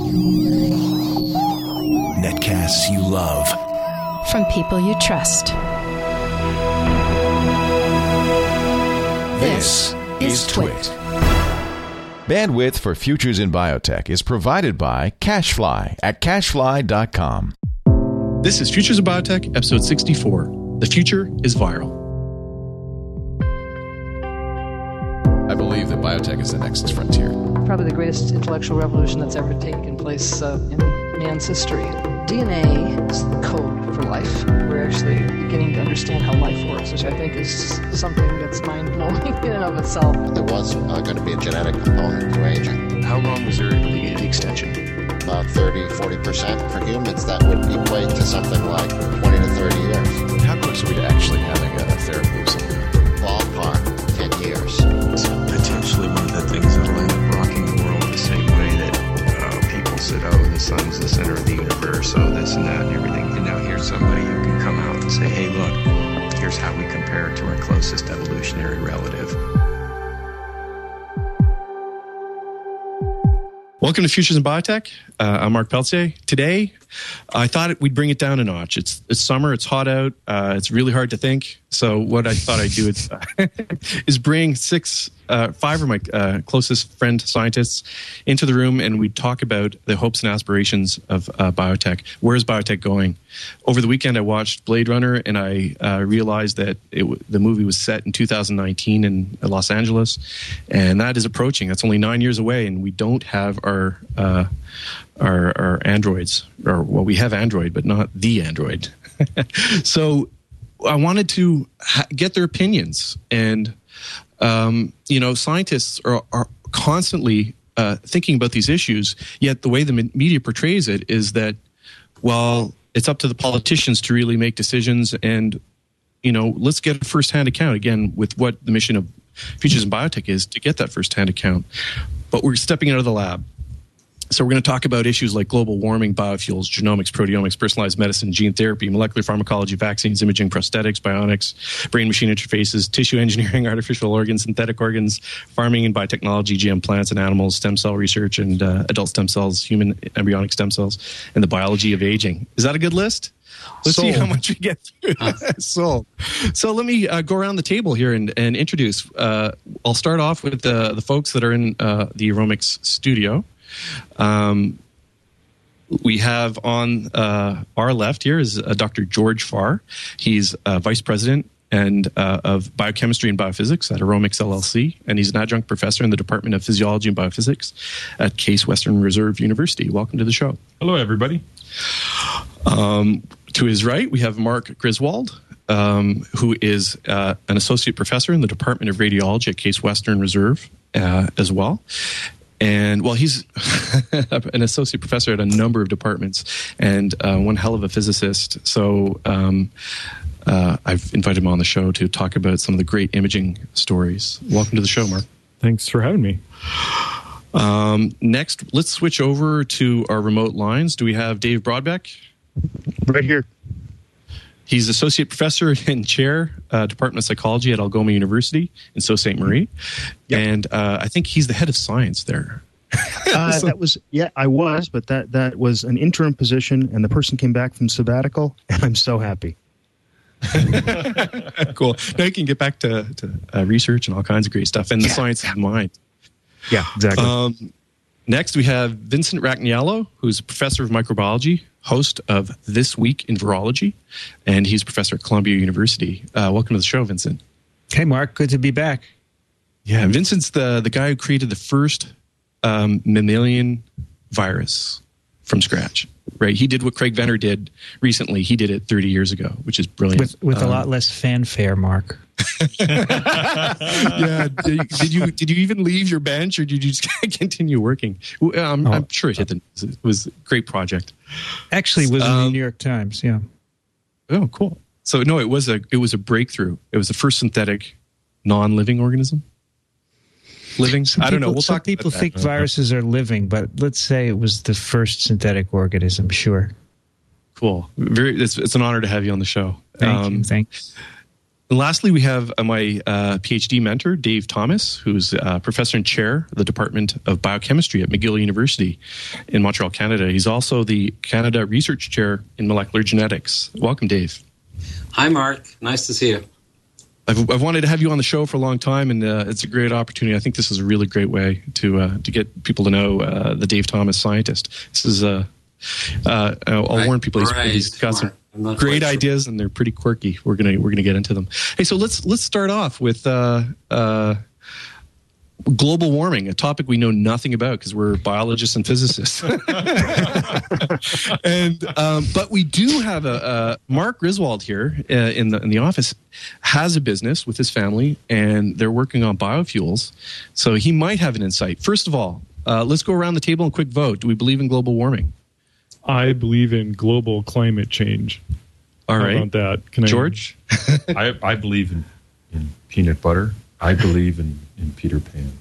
Netcasts you love. From people you trust. This is Twit. Bandwidth for Futures in Biotech is provided by CashFly at cashfly.com. This is Futures in Biotech, episode 64. The future is viral. I believe that biotech is the next frontier. Probably the greatest intellectual revolution that's ever taken place in man's history. DNA is the code for life. We're actually beginning to understand how life works, which I think is something that's mind-blowing in and of itself. There was going to be a genetic component to aging. How long was the extension? About 30-40% for humans. That would equate to something like 20 to 30 years. How close are we to actually having a therapy of some kind? Ballpark, 10 years. It's potentially one of the things that will end up rocking the world the same way that people said, oh, the sun's the center of the universe, oh, this and that and everything. And now here's somebody who can come out and say, hey, look, here's how we compare it to our closest evolutionary relative. Welcome to Futures in Biotech. I'm Mark Peltier. Today, I thought we'd bring it down a notch. It's summer. It's hot out. It's really hard to think. So what I thought I'd do is bring five of my closest friend scientists into the room, and we'd talk about the hopes and aspirations of biotech. Where is biotech going? Over the weekend, I watched Blade Runner, and I realized that the movie was set in 2019 in Los Angeles, and that is approaching. That's only 9 years away, and we don't have our androids, or well, we have Android, but not the Android. So I wanted to get their opinions, and scientists are constantly thinking about these issues. Yet the way the media portrays it is that, well, it's up to the politicians to really make decisions, and let's get a first-hand account again with what the mission of Futures in Biotech is, to get that first-hand account. But we're stepping out of the lab. So we're going to talk about issues like global warming, biofuels, genomics, proteomics, personalized medicine, gene therapy, molecular pharmacology, vaccines, imaging, prosthetics, bionics, brain-machine interfaces, tissue engineering, artificial organs, synthetic organs, farming and biotechnology, GM plants and animals, stem cell research, and adult stem cells, human embryonic stem cells, and the biology of aging. Is that a good list? Let's see how much we get through. So let me go around the table here and introduce. I'll start off with the folks that are in the Aromics studio. We have on our left here is Dr. George Farr. He's Vice President of Biochemistry and Biophysics at Aromics LLC, and he's an adjunct professor in the Department of Physiology and Biophysics at Case Western Reserve University. Welcome to the show. Hello, everybody. To his right, we have Mark Griswold, who is an associate professor in the Department of Radiology at Case Western Reserve as well. And well, he's an associate professor at a number of departments and one hell of a physicist. So I've invited him on the show to talk about some of the great imaging stories. Welcome to the show, Mark. Thanks for having me. Next, let's switch over to our remote lines. Do we have Dave Broadbeck? Right here. He's associate professor and chair, Department of Psychology at Algoma University in Sault Ste. Marie. Yep. And I think he's the head of science there. I was, but that was an interim position, and the person came back from sabbatical, and I'm so happy. Cool. Now you can get back to research and all kinds of great stuff, and the science of mind. Yeah, exactly. Next, we have Vincent Racaniello, who's a professor of microbiology, host of This Week in Virology, and he's a professor at Columbia University. Welcome to the show, Vincent. Hey, Mark. Good to be back. Yeah, Vincent's the guy who created the first mammalian virus from scratch, right? He did what Craig Venner did recently. He did it 30 years ago, which is brilliant. With a lot less fanfare, Mark. Yeah. Did you even leave your bench, or did you just continue working? I'm sure it was a great project. Actually, it was in the New York Times. Yeah. Oh, cool. So no, it was a breakthrough. It was the first synthetic non-living organism. Living? I don't know. Some people think viruses are living, but let's say it was the first synthetic organism. Sure. Cool. It's an honor to have you on the show. Thanks. And lastly, we have my PhD mentor, Dave Thomas, who's professor and chair of the Department of Biochemistry at McGill University in Montreal, Canada. He's also the Canada Research Chair in Molecular Genetics. Welcome, Dave. Hi, Mark. Nice to see you. I've wanted to have you on the show for a long time, and it's a great opportunity. I think this is a really great way to get people to know the Dave Thomas scientist. This is I'll warn people he's got some great ideas, and they're pretty quirky. We're gonna get into them. Hey, so let's start off with global warming, a topic we know nothing about because we're biologists and physicists. But we do have Mark Griswold here in the office has a business with his family, and they're working on biofuels. So he might have an insight. First of all, let's go around the table and quick vote. Do we believe in global warming? I believe in global climate change. All right. How about that? George? I believe in peanut butter. I believe in Peter Pan.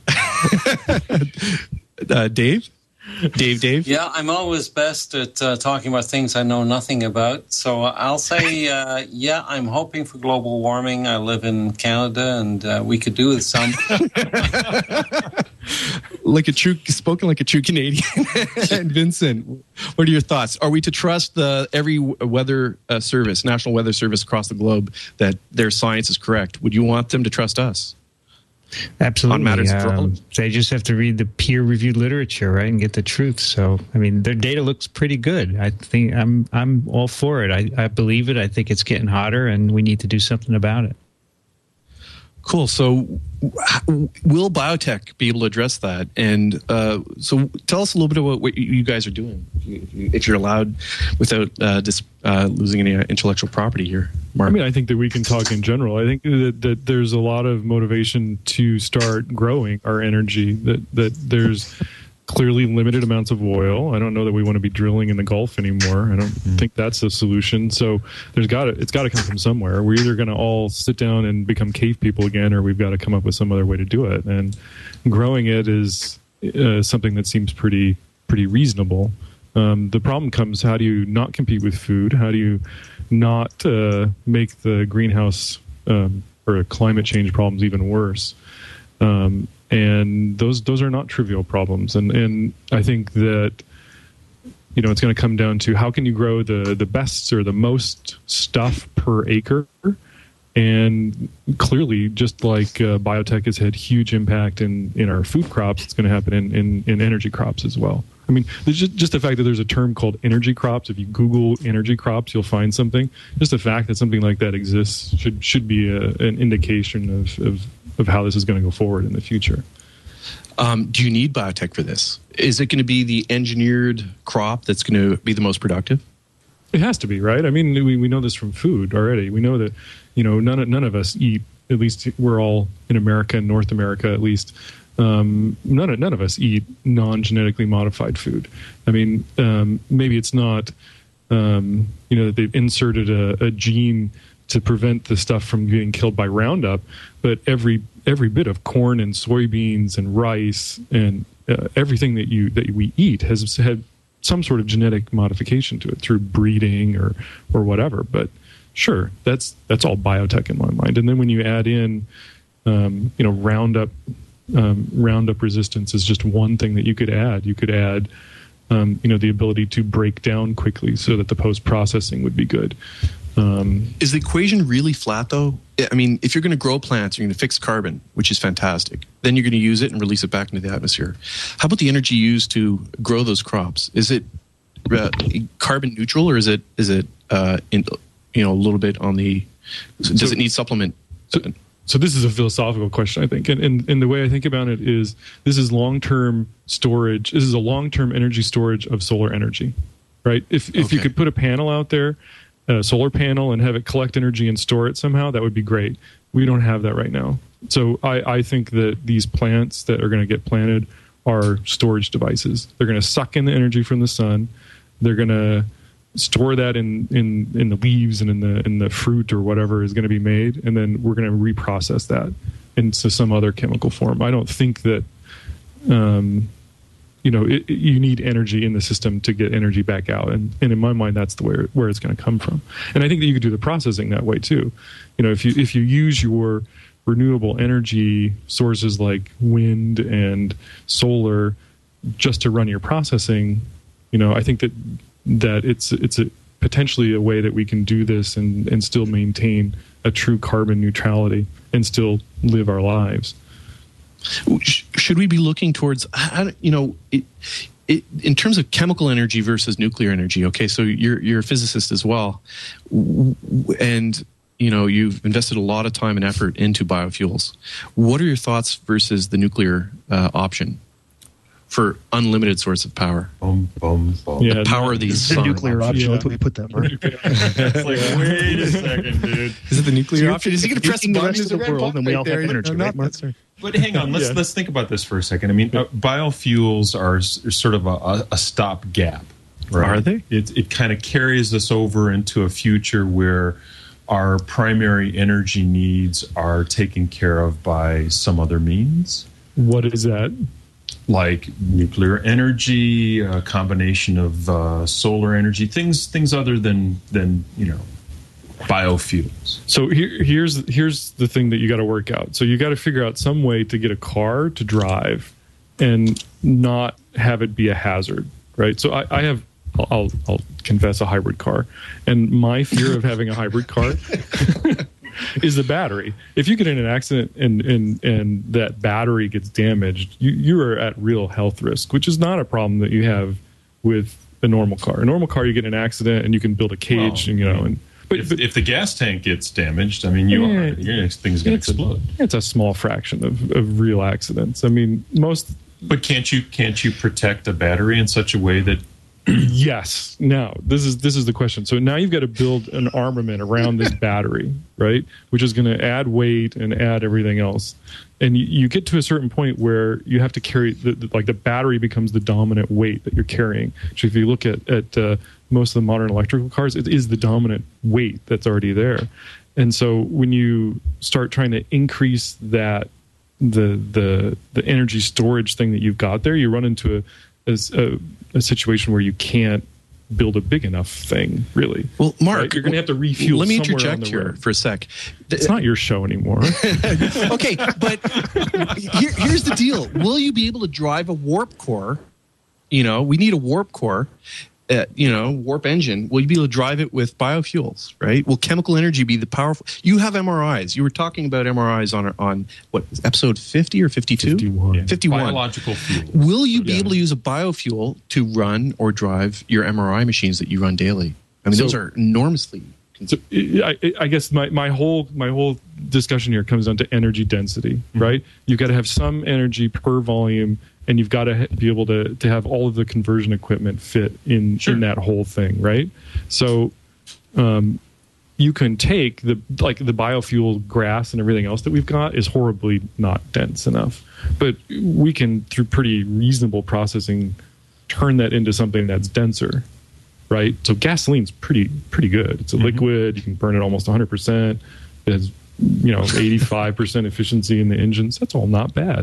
Dave? Dave? Yeah, I'm always best at talking about things I know nothing about. So I'll say, yeah, I'm hoping for global warming. I live in Canada, and we could do with some. Spoken like a true Canadian. And Vincent, what are your thoughts? Are we to trust every weather service, National Weather Service across the globe, that their science is correct? Would you want them to trust us? Absolutely. On matters they just have to read the peer-reviewed literature, right, and get the truth. So, I mean, their data looks pretty good. I think I'm all for it. I believe it. I think it's getting hotter, and we need to do something about it. Cool. So, will biotech be able to address that? And so, tell us a little bit about what you guys are doing, if you're allowed, without losing any intellectual property here, Mark. I mean, I think that we can talk in general. I think that there's a lot of motivation to start growing our energy. That there's clearly limited amounts of oil. I don't know that we want to be drilling in the Gulf anymore. I don't think that's the solution. So it's got to come from somewhere. We're either going to all sit down and become cave people again, or we've got to come up with some other way to do it. And growing it is something that seems pretty reasonable. The problem comes: how do you not compete with food? How do you not make the greenhouse or climate change problems even worse? And those are not trivial problems. And I think that, it's going to come down to how can you grow the best or the most stuff per acre. And clearly, just like biotech has had huge impact in our food crops, it's going to happen in energy crops as well. I mean, just the fact that there's a term called energy crops. If you Google energy crops, you'll find something. Just the fact that something like that exists should be an indication of how this is going to go forward in the future. Do you need biotech for this? Is it going to be the engineered crop that's going to be the most productive? It has to be, right? I mean, we know this from food already. We know that, none of us eat, at least we're all in America, North America at least, none of us eat non-genetically modified food. I mean, maybe it's not, that they've inserted a gene to prevent the stuff from getting killed by Roundup, but every bit of corn and soybeans and rice and everything that we eat has had some sort of genetic modification to it through breeding or whatever. But sure, that's all biotech in my mind. And then when you add in, Roundup resistance is just one thing that you could add. You could add, the ability to break down quickly so that the post-processing would be good. Is the equation really flat, though? I mean, if you're going to grow plants, you're going to fix carbon, which is fantastic. Then you're going to use it and release it back into the atmosphere. How about the energy used to grow those crops? Is it carbon neutral, or is it a little bit on the? Does it need supplement? So this is a philosophical question, I think, and the way I think about it is this is long-term storage. This is a long-term energy storage of solar energy, right? If you could put a panel out there, a solar panel, and have it collect energy and store it somehow, that would be great. We don't have that right now. So I think that these plants that are going to get planted are storage devices. They're going to suck in the energy from the sun. They're going to store that in the leaves and in the fruit or whatever is going to be made, and then we're going to reprocess that into some other chemical form. I don't think that you need energy in the system to get energy back out, and in my mind, that's the where it's going to come from. And I think that you could do the processing that way too. If you use your renewable energy sources like wind and solar just to run your processing, I think that it's potentially a way that we can do this and still maintain a true carbon neutrality and still live our lives. Should we be looking towards, in terms of chemical energy versus nuclear energy? Okay, so you're a physicist as well, and you've invested a lot of time and effort into biofuels. What are your thoughts versus the nuclear option for unlimited source of power? The power of these the nuclear option. That's what we put that for. It's like, wait a second, dude. Is it the nuclear option? Is he going to press the rest of the world, and we all have energy, right, Mark? But hang on, let's think about this for a second. I mean, biofuels are sort of a stopgap, right? Are they? It kind of carries us over into a future where our primary energy needs are taken care of by some other means. What is that? Like nuclear energy, a combination of solar energy, things other than biofuels. So here's the thing that you got to work out. So you got to figure out some way to get a car to drive and not have it be a hazard, right? So I'll confess, a hybrid car, and my fear of having a hybrid car is the battery. If you get in an accident and that battery gets damaged, you are at real health risk, which is not a problem that you have with a normal car. A normal car, you get in an accident and you can build a cage, But if the gas tank gets damaged, I mean, your thing's going to explode. It's a small fraction of real accidents. I mean, most. But can't you protect a battery in such a way that? Yes. Now, this is the question. So now you've got to build an armament around this battery, right? Which is going to add weight and add everything else. And you get to a certain point where you have to carry the battery becomes the dominant weight that you're carrying. So if you look at most of the modern electrical cars, it is the dominant weight that's already there. And so when you start trying to increase that the energy storage thing that you've got there, you run into a situation where you can't build a big enough thing, really. Well, Mark, right? You're going to have to refuel. Let me somewhere interject on the here road. for a sec. It's not your show anymore. Okay, but here's the deal. Will you be able to drive a warp core? We need a warp core. Warp engine. Will you be able to drive it with biofuels, right? Will chemical energy be the powerful? You have MRIs. You were talking about MRIs on what, episode 50 or 52? 51. Yeah. 51. Biological fuel. Will you be able to use a biofuel to run or drive your MRI machines that you run daily? I mean, those are enormously. So I guess my whole discussion here comes down to energy density, right? You've got to have some energy per volume, and you've got to be able to have all of the conversion equipment fit in that whole thing, right? So you can take the biofuel grass and everything else that we've got is horribly not dense enough, but we can, through pretty reasonable processing, turn that into something that's denser, right? So gasoline's pretty good. It's a liquid. You can burn it almost 100%. It has 85% efficiency in the engines. That's all not bad.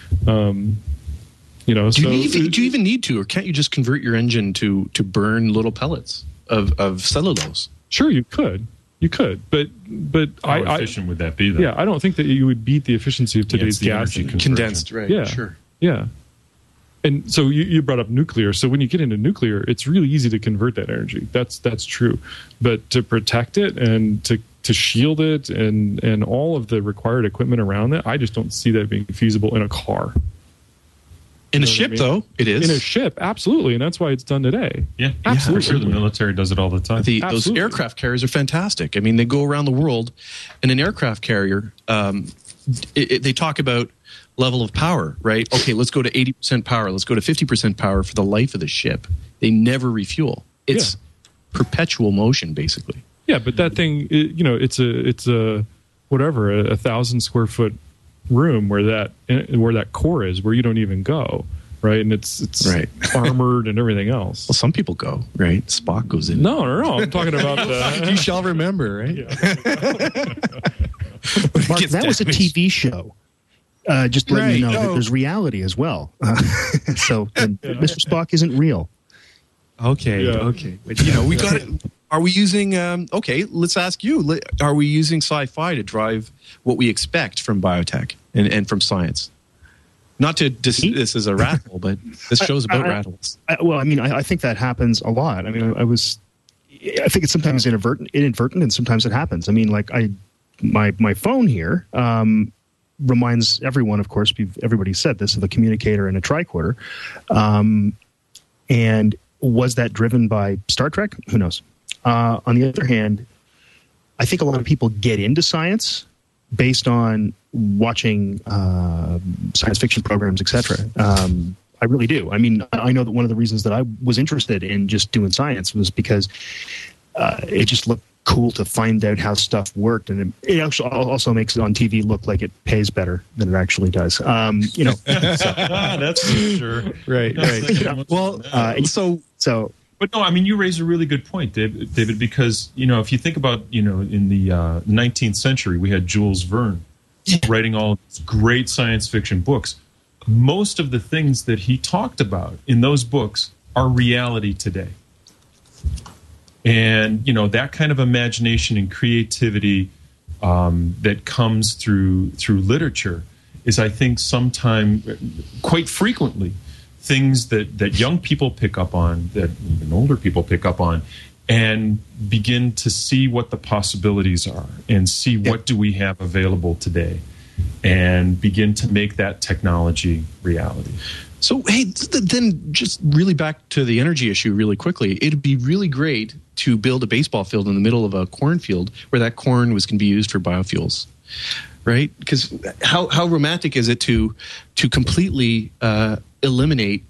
Do you even need to, or can't you just convert your engine to burn little pellets of cellulose? Sure, you could, but how efficient would that be, though? Yeah, I don't think that you would beat the efficiency of today's gas. Condensed, right? Yeah, sure. Yeah, and so you brought up nuclear. So when you get into nuclear, it's really easy to convert that energy. That's true, but to protect it and to shield it and all of the required equipment around that, I just don't see that being feasible in a car. In a ship, though, it is. In a ship, absolutely, and that's why it's done today. Yeah, absolutely. For sure, the military does it all the time. Those aircraft carriers are fantastic. I mean, they go around the world, and an aircraft carrier, they talk about level of power, right? Okay, let's go to 80% power. Let's go to 50% power for the life of the ship. They never refuel. It's perpetual motion, basically. Yeah, but that thing, it's a 1,000 square foot room where that core is, where you don't even go, right? And it's right. armored and everything else. Well, some people go, right? Spock goes in. No. I'm talking about the. You shall remember, right? Yeah. Mark, that was a TV show. Just letting you know that there's reality as well. So Mr. Spock isn't real. Okay. But, we got it. Are we using? Let's ask you. Are we using sci-fi to drive what we expect from biotech and from science? Not to this is a rat hole, but this show's about rat holes. I think that happens a lot. I mean, I think it's sometimes inadvertent, and sometimes it happens. I mean, like my phone here reminds everyone, of course, everybody said this, of a communicator and a tricorder. And was that driven by Star Trek? Who knows? On the other hand, I think a lot of people get into science based on watching science fiction programs, etc. I really do. I mean, I know that one of the reasons that I was interested in just doing science was because it just looked cool to find out how stuff worked, and it actually also makes it on TV look like it pays better than it actually does. That's for sure. Right. But no, I mean, you raise a really good point, David, because, if you think about, in the 19th century, we had Jules Verne writing all these great science fiction books. Most of the things that he talked about in those books are reality today. And, that kind of imagination and creativity that comes through literature is, I think, quite frequently, things that young people pick up on, that even older people pick up on, and begin to see what the possibilities are and see what do we have available today, and begin to make that technology reality. So, hey, then just really back to the energy issue really quickly. It'd be really great to build a baseball field in the middle of a cornfield where that corn can be used for biofuels, right? Because how romantic is it to completely eliminate,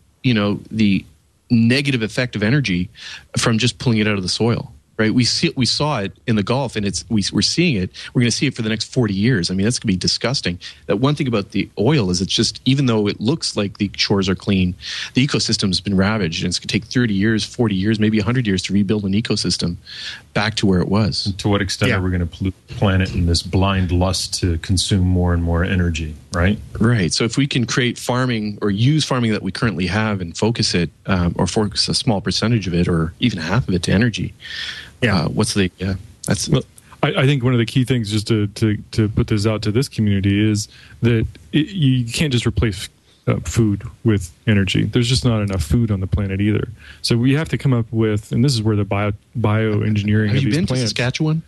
the negative effect of energy from just pulling it out of the soil, right? We saw it in the Gulf, and we're seeing it. We're going to see it for the next 40 years. I mean, that's going to be disgusting. That one thing about the oil is it's just, even though it looks like the shores are clean, the ecosystem's been ravaged, and it's going to take 30 years, 40 years, maybe 100 years to rebuild an ecosystem back to where it was. And to what extent are we going to pollute the planet in this blind lust to consume more and more energy, right? Right. So if we can create farming or use farming that we currently have and focus it, or focus a small percentage of it or even half of it to energy, I think one of the key things, just to put this out to this community, is that you can't just replace food with energy. There's just not enough food on the planet either. So we have to come up with, and this is where the bioengineering have of you these been plants. to Saskatchewan?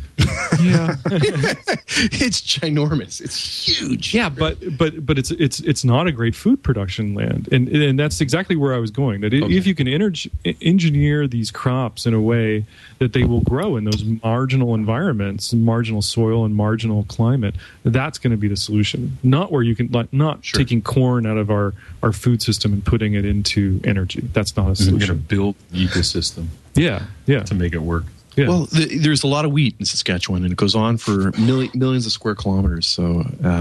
Yeah, it's ginormous. It's huge. Yeah, but it's not a great food production land, and that's exactly where I was going. That if you can engineer these crops in a way that they will grow in those marginal environments, marginal soil and marginal climate, that's going to be the solution. Not where you can taking corn out of our food system and putting it into energy. That's not a solution. We're going to build the ecosystem. Yeah, to make it work. Yeah. Well, there's a lot of wheat in Saskatchewan, and it goes on for millions of square kilometers. So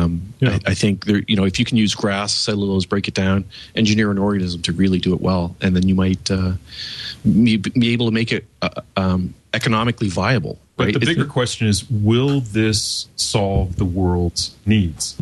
I think if you can use grass, cellulose, break it down, engineer an organism to really do it well, and then you might be able to make it economically viable. But right? the bigger question is, will this solve the world's needs?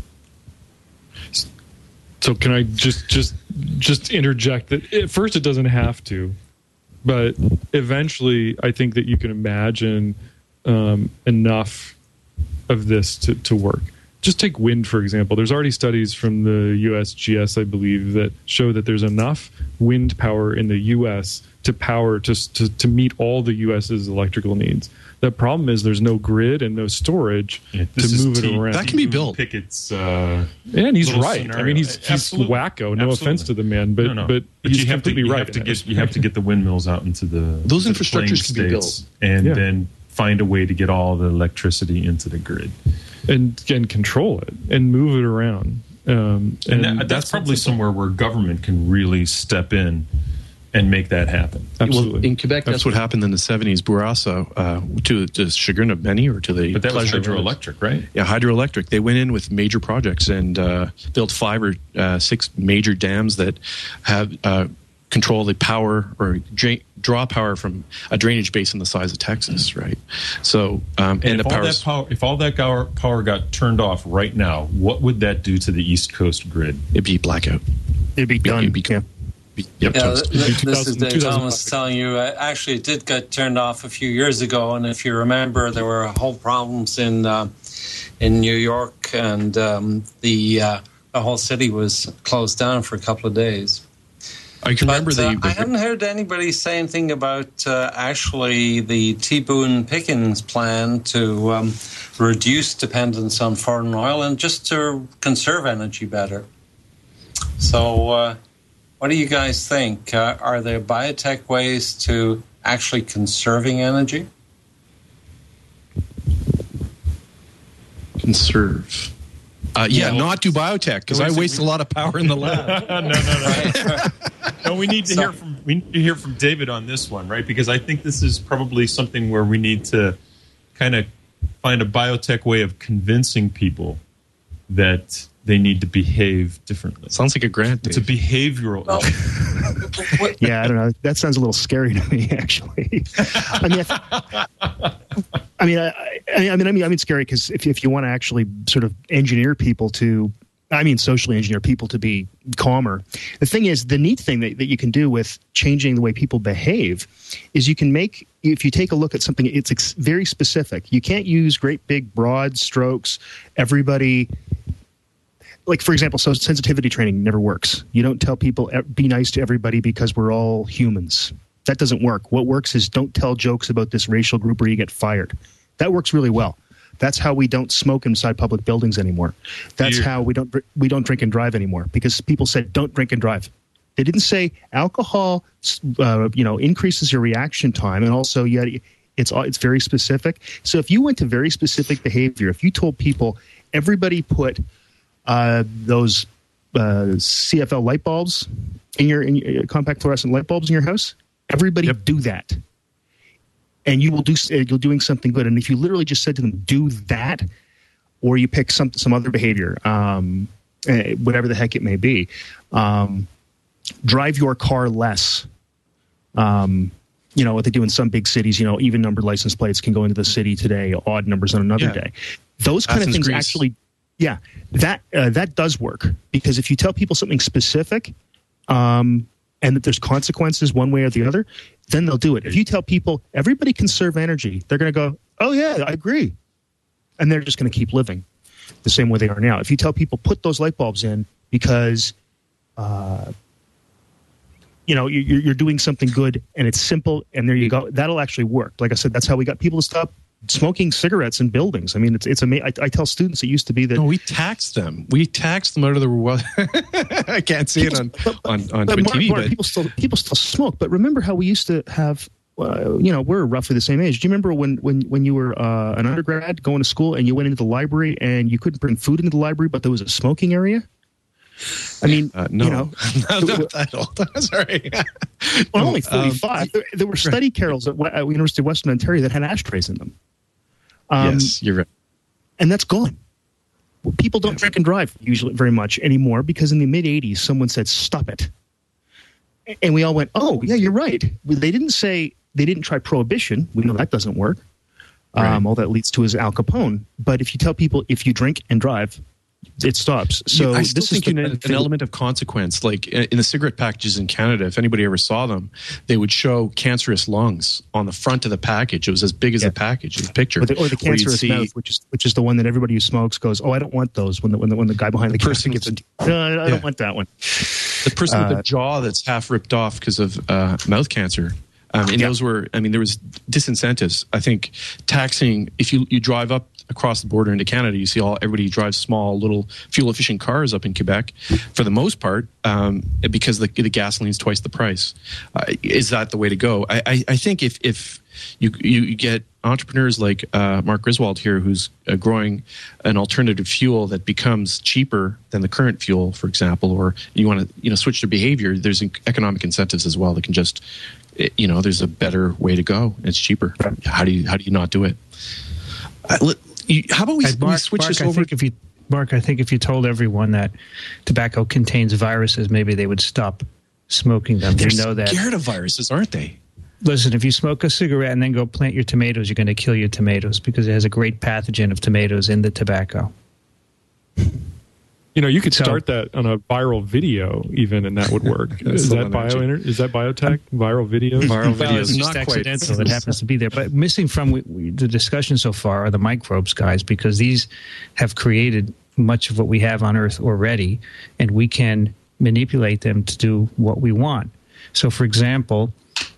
So can I just interject that at first it doesn't have to. But eventually, I think that you can imagine enough of this to work. Just take wind, for example. There's already studies from the USGS, I believe, that show that there's enough wind power in the U.S. to meet all the U.S.'s electrical needs. The problem is there's no grid and no storage to move it around. That can be built. Pickett's, and he's right. Scenario. I mean, he's wacko. No offense to the man, but he's completely right. You have to get the windmills out into those infrastructures can be built, and then find a way to get all the electricity into the grid and control it and move it around. And that's probably somewhere where government can really step in and make that happen. Absolutely. Well, in Quebec, that's what happened in the 70s. Bourassa, to the chagrin of many, or to the but that was pleasure hydroelectric, right? Yeah, hydroelectric. They went in with major projects and built 5 or 6 major dams that have control the power or draw power from a drainage basin the size of Texas, right? So, and if all that power got turned off right now, what would that do to the East Coast grid? It'd be blackout. It'd be done. This is Dave Thomas telling you. Actually, it did get turned off a few years ago, and if you remember, there were whole problems in New York, and the whole city was closed down for a couple of days. I can remember I haven't heard anybody say anything about actually the T. Boone Pickens plan to reduce dependence on foreign oil and just to conserve energy better. So what do you guys think? Are there biotech ways to actually conserving energy? Conserve. Not do biotech, because I waste a lot of power in the lab. No, we need to hear from David on this one, right? Because I think this is probably something where we need to kind of find a biotech way of convincing people that they need to behave differently. Sounds like a grant, Dave. It's a behavioral issue. Yeah, I don't know. That sounds a little scary to me, actually. I mean, scary because if you want to actually sort of engineer people socially engineer people to be calmer. The thing is, the neat thing that you can do with changing the way people behave is you can make, if you take a look at something, it's very specific. You can't use great big broad strokes. Everybody, like for example, so sensitivity training never works. You don't tell people be nice to everybody because we're all humans. That doesn't work. What works is don't tell jokes about this racial group or you get fired. That works really well. That's how we don't smoke inside public buildings anymore. That's how we don't drink and drive anymore, because people said don't drink and drive. They didn't say alcohol, increases your reaction time, and also it's very specific. So if you went to very specific behavior, if you told people everybody put those CFL light bulbs in your compact fluorescent light bulbs in your house, everybody do that. And you're doing something good. And if you literally just said to them, do that, or you pick some other behavior, whatever the heck it may be, drive your car less. What they do in some big cities, even numbered license plates can go into the city today, odd numbers on another day. Those kind of things actually, that does work, because if you tell people something specific, and that there's consequences one way or the other, then they'll do it. If you tell people everybody conserve energy, they're going to go, oh yeah, I agree. And they're just going to keep living the same way they are now. If you tell people put those light bulbs in because, you're doing something good and it's simple and there you go, that'll actually work. Like I said, that's how we got people to stop smoking cigarettes in buildings. I mean, it's amazing. I tell students it used to be that. No, we taxed them. We taxed them out of the. I can't see it on TV, but people still smoke. But remember how we used to have. We're roughly the same age. Do you remember when you were an undergrad going to school and you went into the library and you couldn't bring food into the library, but there was a smoking area? I mean, no, not that old. Sorry. Well, only 45. There were study carrels at University of Western Ontario that had ashtrays in them. Yes, you're right. And that's gone. Well, people don't drink and drive usually very much anymore, because in the mid-'80s, someone said, stop it. And we all went, oh, yeah, you're right. They didn't try prohibition. We know that doesn't work. Right. All that leads to is Al Capone. But if you tell people, if you drink and drive, it stops. So I still think an element of consequence, like in the cigarette packages in Canada, if anybody ever saw them, they would show cancerous lungs on the front of the package. It was as big as the package in the picture. Or the cancerous mouth, which is the one that everybody who smokes goes, oh, I don't want those. When the guy behind the person gives it, no, I don't want that one. The person with the jaw that's half ripped off because of mouth cancer. Those were, there was disincentives. I think taxing, if you drive up across the border into Canada, you see everybody drives small, little fuel-efficient cars up in Quebec, for the most part, because the gasoline's twice the price. Is that the way to go? I think if you get entrepreneurs like Mark Griswold here, who's growing an alternative fuel that becomes cheaper than the current fuel, for example, or you want to switch their behavior, there's economic incentives as well that can just, there's a better way to go. It's cheaper. How do you not do it? How about we switch this over? I think if you told everyone that tobacco contains viruses, maybe they would stop smoking them. They're You know that. scared of viruses, aren't they? Listen, if you smoke a cigarette and then go plant your tomatoes, you're going to kill your tomatoes because it has a great pathogen of tomatoes in the tobacco. You know, you could start that on a viral video, even, and that would work. Is that biotech? Viral videos? Viral videos. It's not accidental. It happens to be there. But missing from the discussion so far are the microbes, guys, because these have created much of what we have on Earth already, and we can manipulate them to do what we want. So, for example,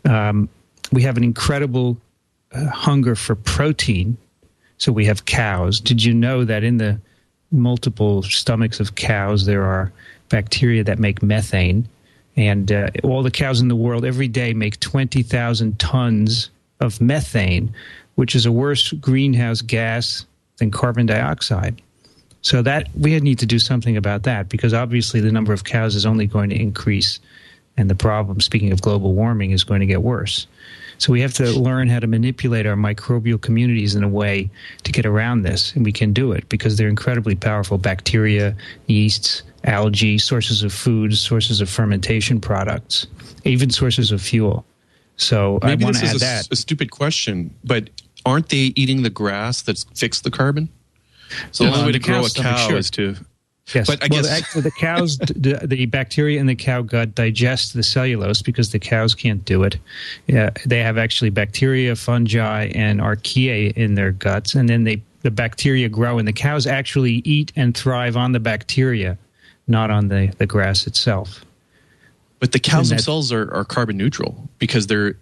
we have an incredible hunger for protein. So we have cows. Did you know that in the multiple stomachs of cows there are bacteria that make methane? And all the cows in the world every day make 20,000 tons of methane, which is a worse greenhouse gas than carbon dioxide. So that we need to do something about that, because obviously the number of cows is only going to increase, and the problem, speaking of global warming, is going to get worse. So we have to learn how to manipulate our microbial communities in a way to get around this, and we can do it because they're incredibly powerful. Bacteria, yeasts, algae, sources of food, sources of fermentation products, even sources of fuel. So maybe I want to add this is a stupid question, but aren't they eating the grass that's fixed the carbon? So the only way to grow a cow is to... Yes, but I guess actually the cows, the bacteria in the cow gut digest the cellulose because the cows can't do it. They have actually bacteria, fungi, and archaea in their guts, and then the bacteria grow, and the cows actually eat and thrive on the bacteria, not on the grass itself. But the cows themselves are carbon neutral because a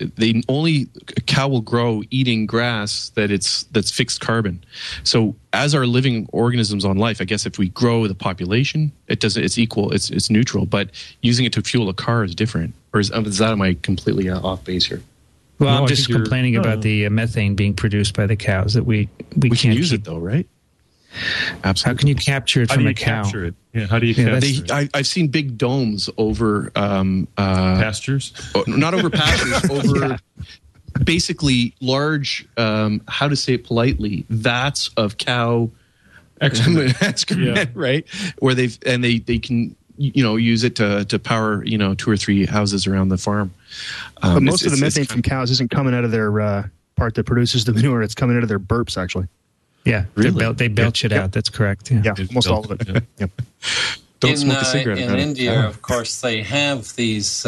cow will grow eating grass that's fixed carbon. So as our living organisms on life, I guess if we grow the population, it's equal, it's neutral. But using it to fuel a car is different. Or am I completely off base here? Well, I'm just complaining about the methane being produced by the cows that we can't use it though, right? Absolutely. How can you capture it from a cow? Capture it? Yeah, how do you capture it? I've seen big domes over pastures. Not over pastures, over basically large. How to say it politely? Vats of cow excrement, right? Where they can use it to power 2 or 3 houses around the farm. But most of the methane from cows isn't coming out of their part that produces the manure. It's coming out of their burps, actually. Yeah, really? they belch it out. That's correct. Yeah, almost all of it. Yep. Don't smoke a cigarette. In India, of course, they have these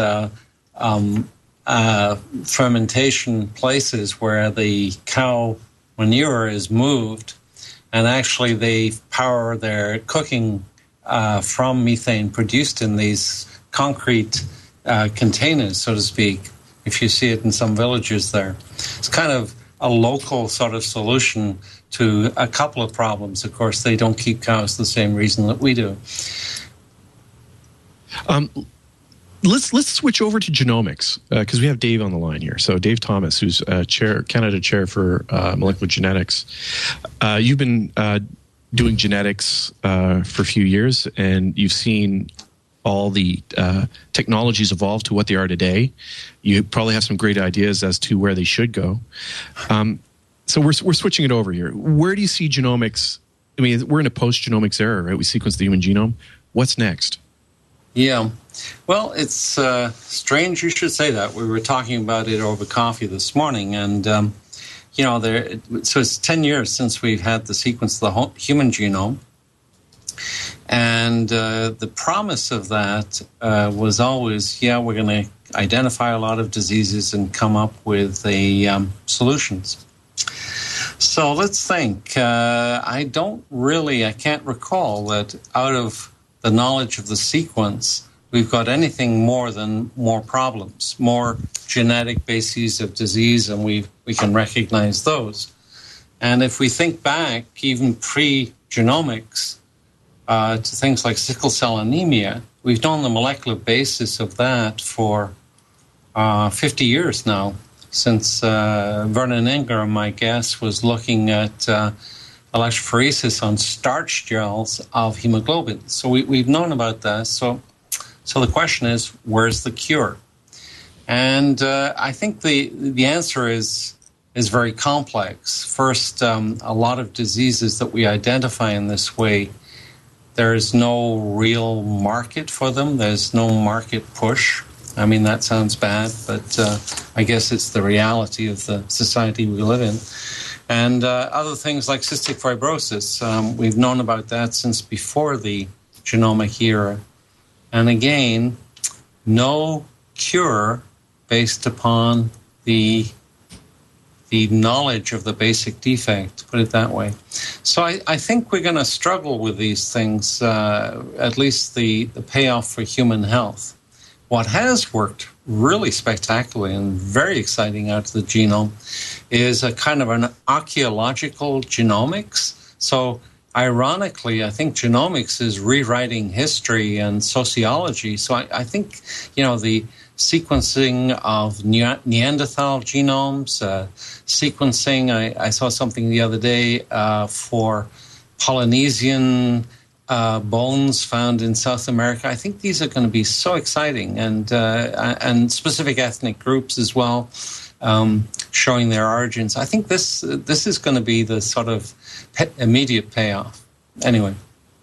fermentation places where the cow manure is moved, and actually they power their cooking from methane produced in these concrete containers, so to speak, if you see it in some villages there. It's kind of a local sort of solution to a couple of problems. Of course, they don't keep cows the same reason that we do. Let's switch over to genomics because we have Dave on the line here. So Dave Thomas, who's Canada chair for molecular genetics. You've been doing genetics for a few years, and you've seen all the technologies evolve to what they are today. You probably have some great ideas as to where they should go. So we're switching it over here. Where do you see genomics? I mean, we're in a post-genomics era, right? We sequence the human genome. What's next? Yeah. Well, it's strange you should say that. We were talking about it over coffee this morning, and so it's 10 years since we've had the sequence of the human genome. And the promise of that was always, we're going to identify a lot of diseases and come up with the solutions. So let's think. I can't recall that out of the knowledge of the sequence, we've got anything more than more problems, more genetic bases of disease, and we can recognize those. And if we think back, even pre-genomics, to things like sickle cell anemia, we've known the molecular basis of that for 50 years now, since Vernon Ingram, I guess, was looking at electrophoresis on starch gels of hemoglobin. So we've known about that. So the question is, where's the cure? And I think the answer is very complex. First, a lot of diseases that we identify in this way, there is no real market for them. There's no market push. I mean, that sounds bad, but I guess it's the reality of the society we live in. And other things like cystic fibrosis, we've known about that since before the genomic era. And again, no cure based upon the knowledge of the basic defect, to put it that way. So I think we're going to struggle with these things, at least the payoff for human health. What has worked really spectacularly and very exciting out of the genome is a kind of an archaeological genomics. So ironically, I think genomics is rewriting history and sociology. So I think, the sequencing of Neanderthal genomes, sequencing, I saw something the other day for Polynesian bones found in South America. I think these are going to be so exciting, and specific ethnic groups as well, showing their origins. I think this is going to be the sort of immediate payoff. Anyway.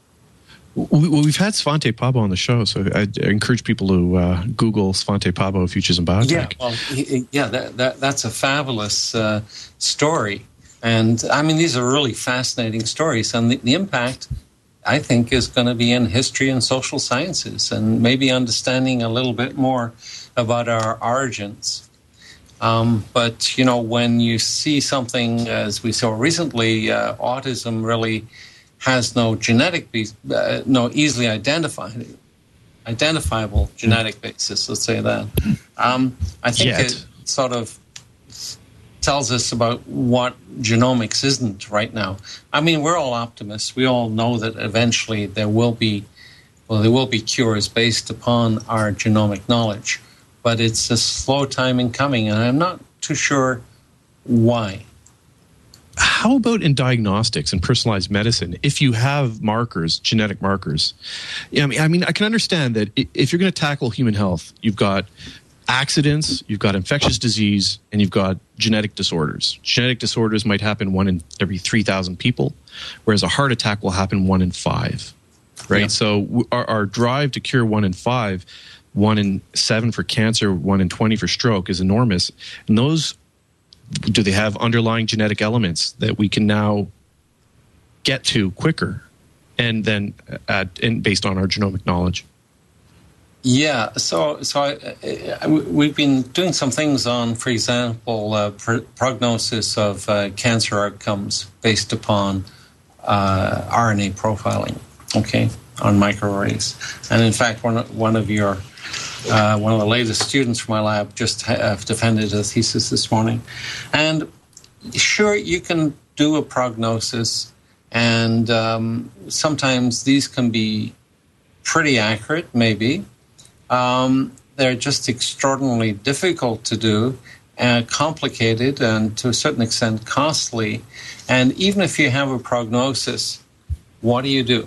We've had Svante Pabo on the show, so I encourage people to Google Svante Pabo Futures in Biotech. That's a fabulous story. And, I mean, these are really fascinating stories. And the impact, I think, is going to be in history and social sciences and maybe understanding a little bit more about our origins. But, when you see something, as we saw recently, autism really has no no easily identifiable genetic basis, let's say that. I think it sort of tells us about what genomics isn't right now. I mean, we're all optimists. We all know that eventually there will be cures based upon our genomic knowledge. But it's a slow time in coming, and I'm not too sure why. How about in diagnostics and personalized medicine? If you have markers, genetic markers, I mean, I can understand that if you're going to tackle human health, you've got accidents, you've got infectious disease, and you've got genetic disorders. Genetic disorders might happen 1 in every 3,000 people, whereas a heart attack will happen 1 in 5, right? Yeah. So our drive to cure 1 in 5, 1 in 7 for cancer, 1 in 20 for stroke is enormous. And those, do they have underlying genetic elements that we can now get to quicker, and then and based on our genomic knowledge? Yeah, so we've been doing some things on, for example, prognosis of cancer outcomes based upon RNA profiling, okay, on microarrays. And in fact, one of the latest students from my lab just defended a thesis this morning. And sure, you can do a prognosis, and sometimes these can be pretty accurate, maybe. They're just extraordinarily difficult to do, complicated, and to a certain extent costly. And even if you have a prognosis, what do?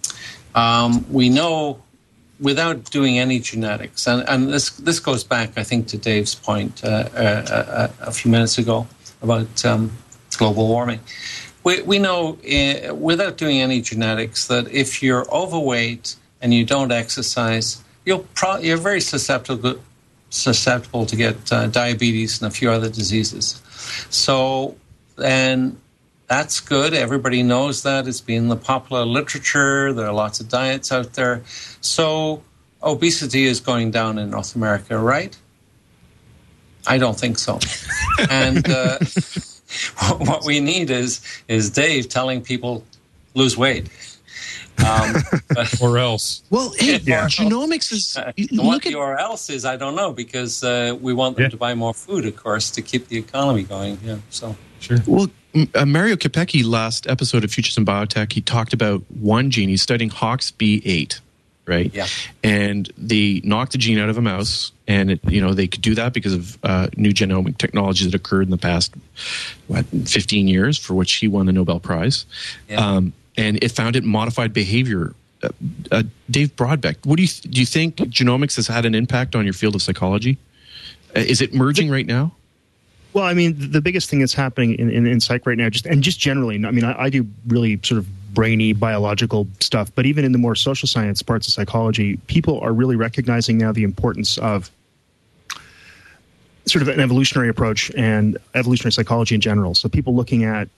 We know without doing any genetics, and this goes back, I think, to Dave's point a few minutes ago about global warming. We know without doing any genetics that if you're overweight and you don't exercise, you're very susceptible to get diabetes and a few other diseases. So, and that's good. Everybody knows that. It's been in the popular literature. There are lots of diets out there. So obesity is going down in North America, right? I don't think so. And what we need is Dave telling people lose weight. Or else. Well, genomics is... or else is, I don't know, because we want them to buy more food, of course, to keep the economy going. Yeah, so sure. Well, Mario Capecchi, last episode of Futures in Biotech, he talked about one gene. He's studying HOXB8, right? Yeah. And they knocked the gene out of a mouse, and they could do that because of new genomic technologies that occurred in the past 15 years, for which he won the Nobel Prize. Yeah. And it found it modified behavior. Dave Broadbeck, do you think genomics has had an impact on your field of psychology? Is it merging right now? Well, I mean, the biggest thing that's happening in psych right now, just generally, I mean, I do really sort of brainy biological stuff, but even in the more social science parts of psychology, people are really recognizing now the importance of sort of an evolutionary approach and evolutionary psychology in general. So people looking at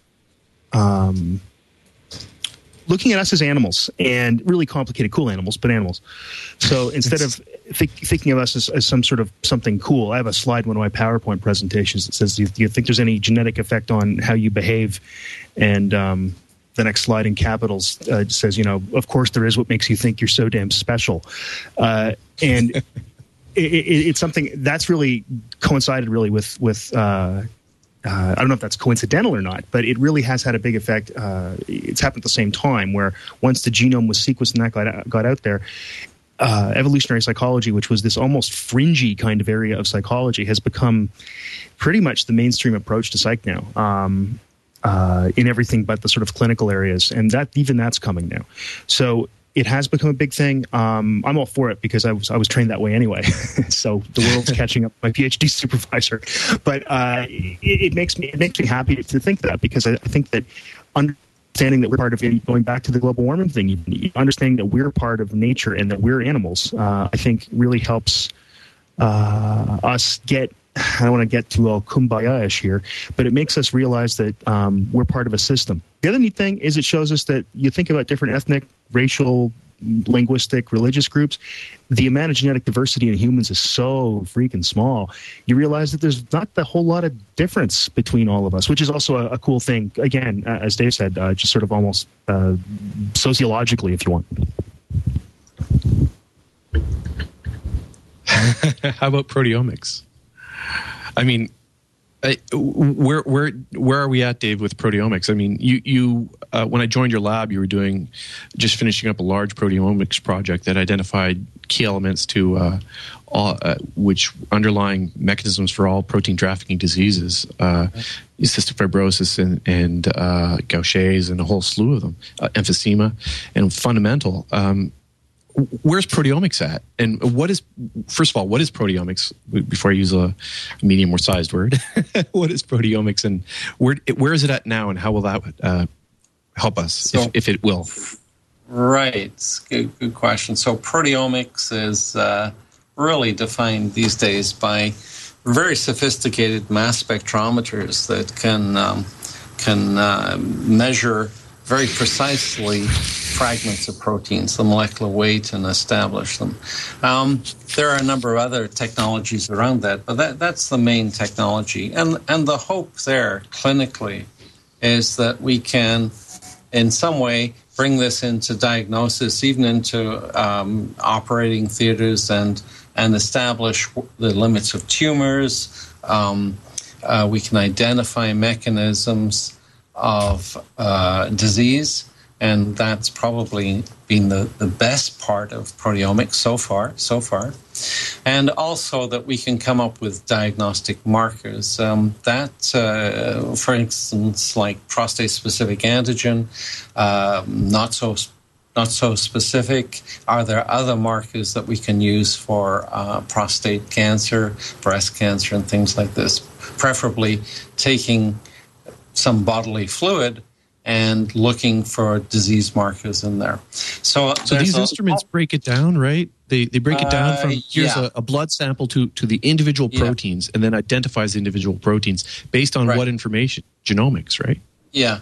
us as animals, and really complicated, cool animals, but animals. So instead of thinking of us as some sort of something cool, I have a slide in one of my PowerPoint presentations that says, do you think there's any genetic effect on how you behave? And the next slide in capitals says, of course there is. What makes you think you're so damn special? And it's something that's really coincided really with I don't know if that's coincidental or not, but it really has had a big effect. It's happened at the same time, where once the genome was sequenced and that got out there, evolutionary psychology, which was this almost fringy kind of area of psychology, has become pretty much the mainstream approach to psych now, in everything but the sort of clinical areas. And that's coming now. So it has become a big thing. I'm all for it because I was trained that way anyway. So the world's catching up. My PhD supervisor, but it makes me happy to think that, because I think that understanding that we're part of it, going back to the global warming thing, understanding that we're part of nature and that we're animals, I think really helps us get. I don't want to get too all kumbaya-ish here, but it makes us realize that we're part of a system. The other neat thing is it shows us that you think about different ethnic, racial, linguistic, religious groups, the amount of genetic diversity in humans is so freaking small. You realize that there's not a whole lot of difference between all of us, which is also a cool thing. Again, as Dave said, just sort of almost sociologically, if you want. How about proteomics? I mean, where are we at, Dave, with proteomics? I mean, you when I joined your lab, you were just finishing up a large proteomics project that identified key elements to which underlying mechanisms for all protein trafficking diseases, cystic fibrosis and Gaucher's and a whole slew of them, emphysema, and fundamental. Where's proteomics at? And first of all, what is proteomics? Before I use a medium or sized word, what is proteomics, and where is it at now, and how will that help us, if it will? Right. Good question. So proteomics is really defined these days by very sophisticated mass spectrometers that can measure very precisely fragments of proteins, the molecular weight, and establish them. There are a number of other technologies around that, but that's the main technology. And the hope there, clinically, is that we can, in some way, bring this into diagnosis, even into operating theaters, and establish the limits of tumors. We can identify mechanisms of disease, and that's probably been the best part of proteomics so far. And also that we can come up with diagnostic markers. For instance, like prostate-specific antigen, not so specific. Are there other markers that we can use for prostate cancer, breast cancer, and things like this? Preferably taking some bodily fluid and looking for disease markers in there. So these instruments break it down, right? They break it down from here's a blood sample to the individual proteins, and then identifies the individual proteins based on what information? Genomics, right? Yeah.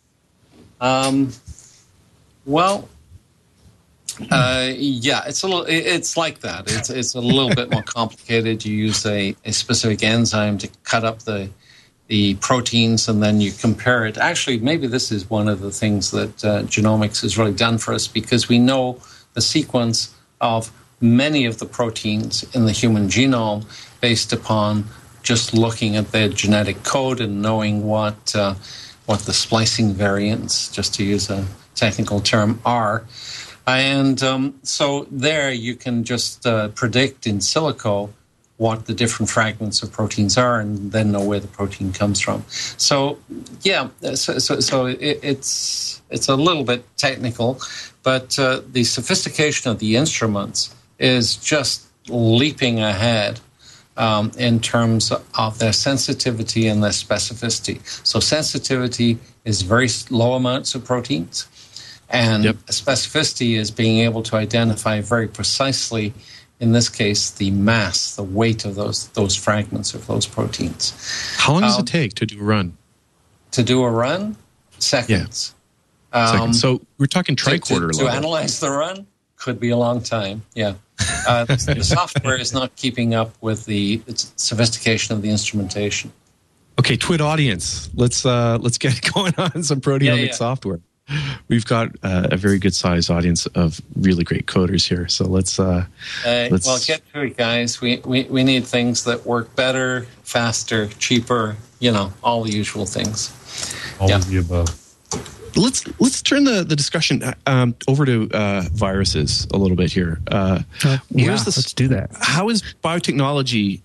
It's like that. It's a little bit more complicated. You use a specific enzyme to cut up the proteins, and then you compare it. Actually, maybe this is one of the things that genomics has really done for us, because we know the sequence of many of the proteins in the human genome based upon just looking at their genetic code and knowing what the splicing variants, just to use a technical term, are. And so there you can just predict in silico what the different fragments of proteins are, and then know where the protein comes from. So, so it's a little bit technical, but the sophistication of the instruments is just leaping ahead in terms of their sensitivity and their specificity. So sensitivity is very low amounts of proteins, and specificity is being able to identify very precisely in this case, the mass, the weight of those fragments of those proteins. How long does it take to do a run? To do a run? Seconds. Yeah. Seconds. So we're talking tricorder level. To analyze the run could be a long time, yeah. The software is not keeping up with the sophistication of the instrumentation. Okay, TWiT audience, let's get going on some proteomic software. We've got a very good sized audience of really great coders here, so let's well, get to it, guys. We need things that work better, faster, cheaper. All the usual things. All of the above. Let's turn the discussion over to viruses a little bit here. Let's do that. How is biotechnology,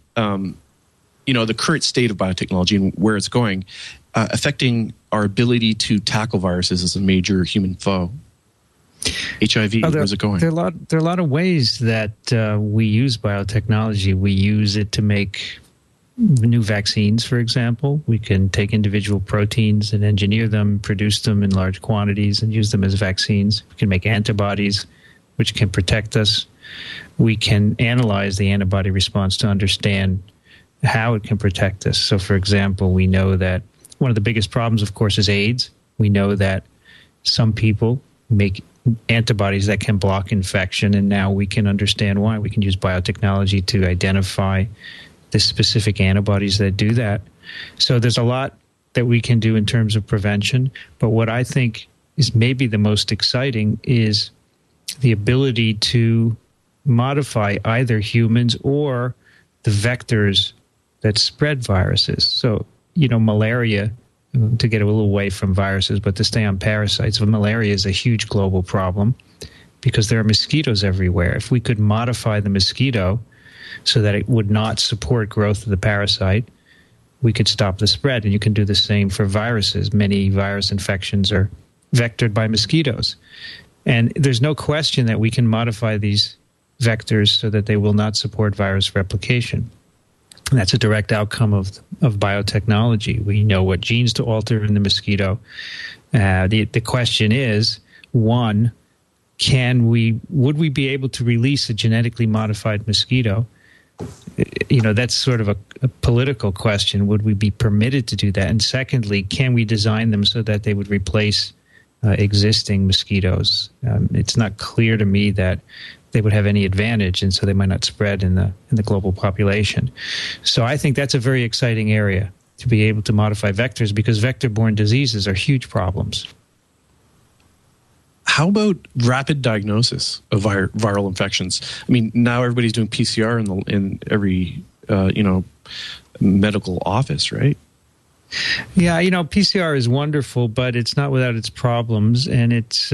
the current state of biotechnology and where it's going, affecting our ability to tackle viruses as a major human foe? HIV, where's it going? There are a lot of ways that we use biotechnology. We use it to make new vaccines, for example. We can take individual proteins and engineer them, produce them in large quantities, and use them as vaccines. We can make antibodies, which can protect us. We can analyze the antibody response to understand how it can protect us. So, for example, we know that one of the biggest problems, of course, is AIDS. We know that some people make antibodies that can block infection, and now we can understand why. We can use biotechnology to identify the specific antibodies that do that. So there's a lot that we can do in terms of prevention, but what I think is maybe the most exciting is the ability to modify either humans or the vectors that spread viruses. So, malaria, to get a little away from viruses, but to stay on parasites, malaria is a huge global problem because there are mosquitoes everywhere. If we could modify the mosquito so that it would not support growth of the parasite, we could stop the spread. And you can do the same for viruses. Many virus infections are vectored by mosquitoes. And there's no question that we can modify these vectors so that they will not support virus replication. And that's a direct outcome of biotechnology. We know what genes to alter in the mosquito. The question is, one, would we be able to release a genetically modified mosquito? That's sort of a political question. Would we be permitted to do that? And secondly, can we design them so that they would replace existing mosquitoes? It's not clear to me that they would have any advantage, and so they might not spread in the global population. So I think that's a very exciting area to be able to modify vectors, because vector-borne diseases are huge problems. How about rapid diagnosis of viral infections? I mean, now everybody's doing PCR in every medical office, right? Yeah, PCR is wonderful, but it's not without its problems, and it's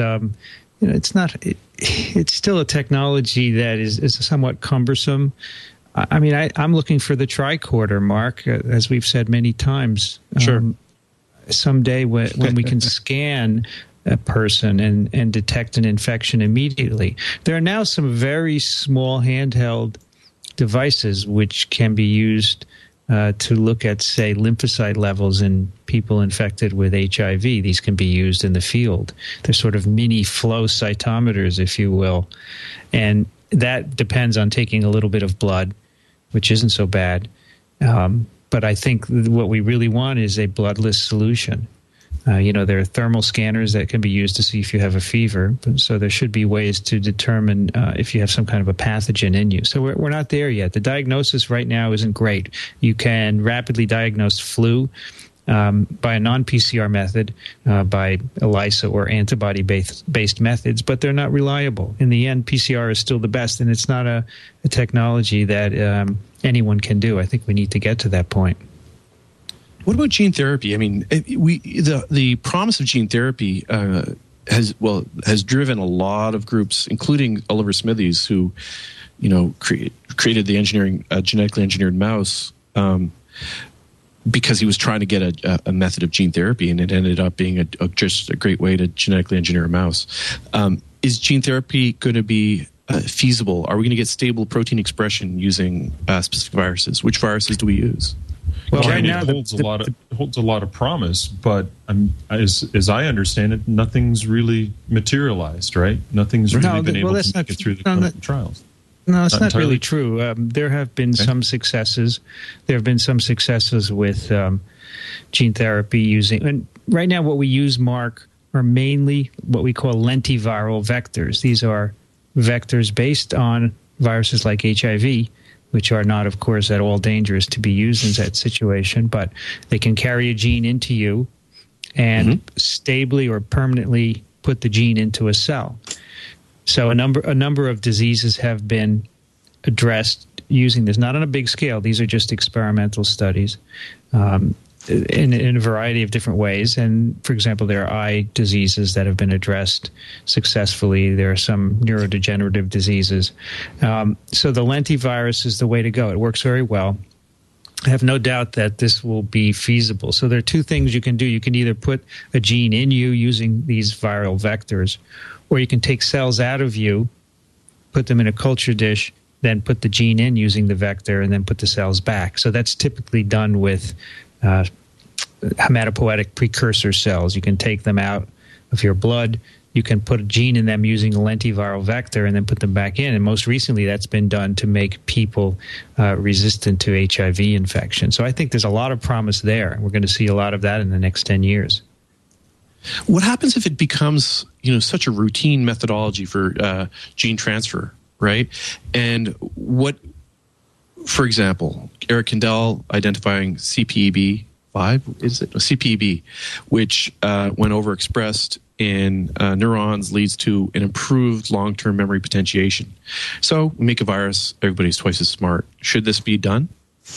it's still a technology that is somewhat cumbersome. I mean, I'm looking for the tricorder, Mark, as we've said many times. Sure. Someday when we can scan a person and detect an infection immediately. There are now some very small handheld devices which can be used to look at, say, lymphocyte levels in people infected with HIV. These can be used in the field. They're sort of mini flow cytometers, if you will. And that depends on taking a little bit of blood, which isn't so bad. But I think what we really want is a bloodless solution. There are thermal scanners that can be used to see if you have a fever. So there should be ways to determine if you have some kind of a pathogen in you. So we're not there yet. The diagnosis right now isn't great. You can rapidly diagnose flu by a non-PCR method, by ELISA or antibody-based methods, but they're not reliable. In the end, PCR is still the best, and it's not a technology that anyone can do. I think we need to get to that point. What about gene therapy? I mean, the promise of gene therapy has driven a lot of groups, including Oliver Smithies, who created the genetically engineered mouse because he was trying to get a method of gene therapy, and it ended up being just a great way to genetically engineer a mouse. Is gene therapy going to be feasible? Are we going to get stable protein expression using specific viruses? Which viruses do we use? Well, right now, it holds a lot of promise, but as I understand it, nothing's really materialized, right? Nothing's really been able to make it through the clinical trials. No, it's not really true. There have been some successes. There have been some successes with gene therapy using. And right now, what we use, Mark, are mainly what we call lentiviral vectors. These are vectors based on viruses like HIV, which are not, of course, at all dangerous to be used in that situation, but they can carry a gene into you and stably or permanently put the gene into a cell. So a number of diseases have been addressed using this, not on a big scale. These are just experimental studies in a variety of different ways. And, for example, there are eye diseases that have been addressed successfully. There are some neurodegenerative diseases. So the lentivirus is the way to go. It works very well. I have no doubt that this will be feasible. So there are two things you can do. You can either put a gene in you using these viral vectors, or you can take cells out of you, put them in a culture dish, then put the gene in using the vector, and then put the cells back. So that's typically done with hematopoietic precursor cells. You can take them out of your blood. You can put a gene in them using a lentiviral vector and then put them back in. And most recently, that's been done to make people resistant to HIV infection. So I think there's a lot of promise there. We're going to see a lot of that in the next 10 years. What happens if it becomes, such a routine methodology for gene transfer, right? And what, for example, Eric Kandel identifying CPEB5, is it? CPEB, which when overexpressed in neurons leads to an improved long-term memory potentiation. So we make a virus, everybody's twice as smart. Should this be done?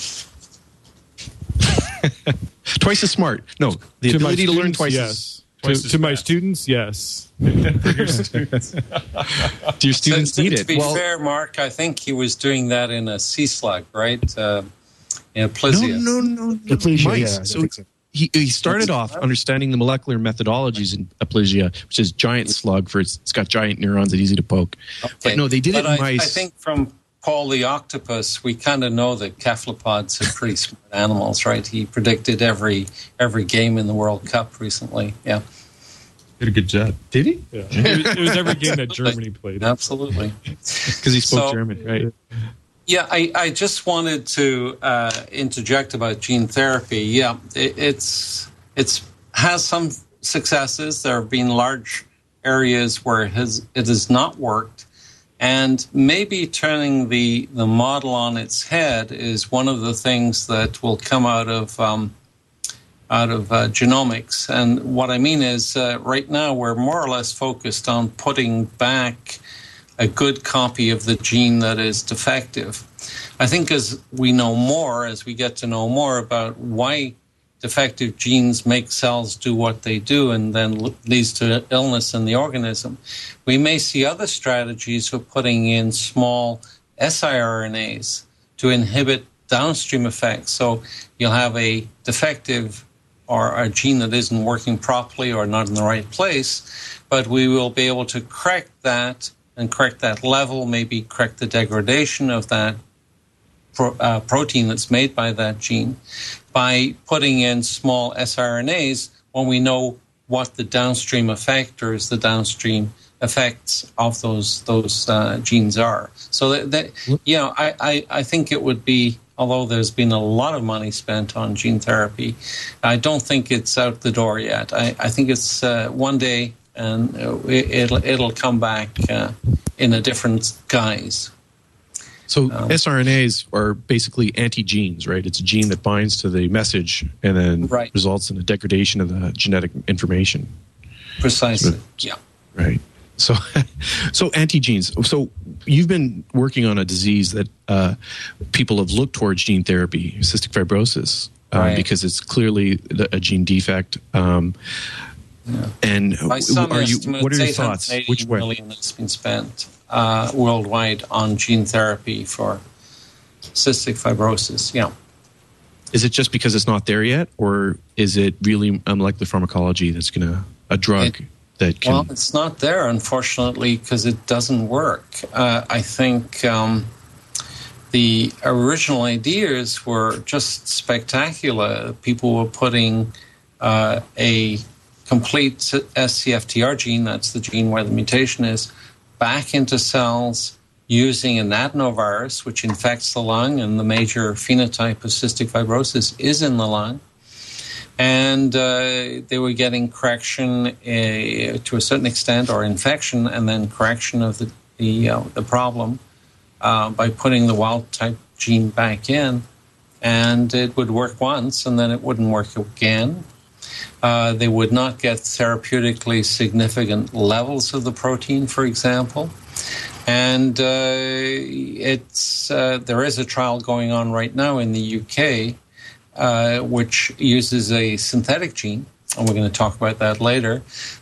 Twice as smart. No, the ability to learn twice as... To my students, yes. Do your students need it? To be fair, Mark, I think he was doing that in a sea slug, right? In Aplysia. No. Aplysia, yeah. So he started off understanding the molecular methodologies in Aplysia, which is giant slug it's got giant neurons that are easy to poke. Okay. But no, they did it in mice. I think from Paul the octopus, we kind of know that cephalopods are pretty smart animals, right? He predicted every game in the World Cup recently. Yeah. Did a good job. Did he? Yeah. It was every game that Germany played. Absolutely. Because he spoke German, right? Yeah, I just wanted to interject about gene therapy. Yeah, it has some successes. There have been large areas where it has not worked. And maybe turning the model on its head is one of the things that will come out of genomics. And what I mean is right now we're more or less focused on putting back a good copy of the gene that is defective. I think as we get to know more about why defective genes make cells do what they do and then leads to illness in the organism, we may see other strategies for putting in small siRNAs to inhibit downstream effects. So you'll have a defective or a gene that isn't working properly or not in the right place, but we will be able to correct that and correct that level, maybe correct the degradation of that protein that's made by that gene by putting in small siRNAs when we know what the downstream effectors, the downstream effects of those genes are. So I think it would be, although there's been a lot of money spent on gene therapy, I don't think it's out the door yet. I think it's one day, and it'll come back in a different guise. So siRNAs are basically anti-genes, right? It's a gene that binds to the message and then results in a degradation of the genetic information. Precisely, yeah. Right. So anti-genes. So you've been working on a disease that people have looked towards gene therapy, cystic fibrosis, because it's clearly a gene defect. And by some what are your thoughts? Which way? $million has been spent worldwide on gene therapy for cystic fibrosis. Yeah. Is it just because it's not there yet, or is it really molecular pharmacology that's a drug that can? Well, it's not there, unfortunately, because it doesn't work. I think the original ideas were just spectacular. People were putting a complete SCFTR gene, that's the gene where the mutation is, back into cells using an adenovirus, which infects the lung, and the major phenotype of cystic fibrosis is in the lung. And they were getting correction to a certain extent, or infection, and then correction of the problem by putting the wild-type gene back in. And it would work once, and then it wouldn't work again. They would not get therapeutically significant levels of the protein, for example. And there is a trial going on right now in the UK, which uses a synthetic gene, and we're going to talk about that later,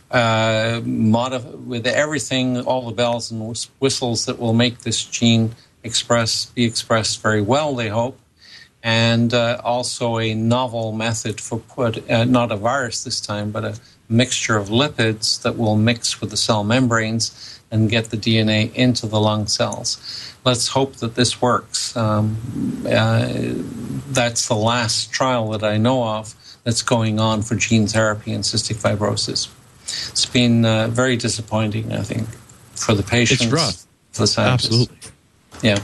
with everything, all the bells and whistles that will make this gene be expressed very well, they hope. And also a novel method for not a virus this time, but a mixture of lipids that will mix with the cell membranes and get the DNA into the lung cells. Let's hope that this works. That's the last trial that I know of that's going on for gene therapy in cystic fibrosis. It's been very disappointing, I think, for the patients. It's rough. For the scientists. Absolutely. Yeah.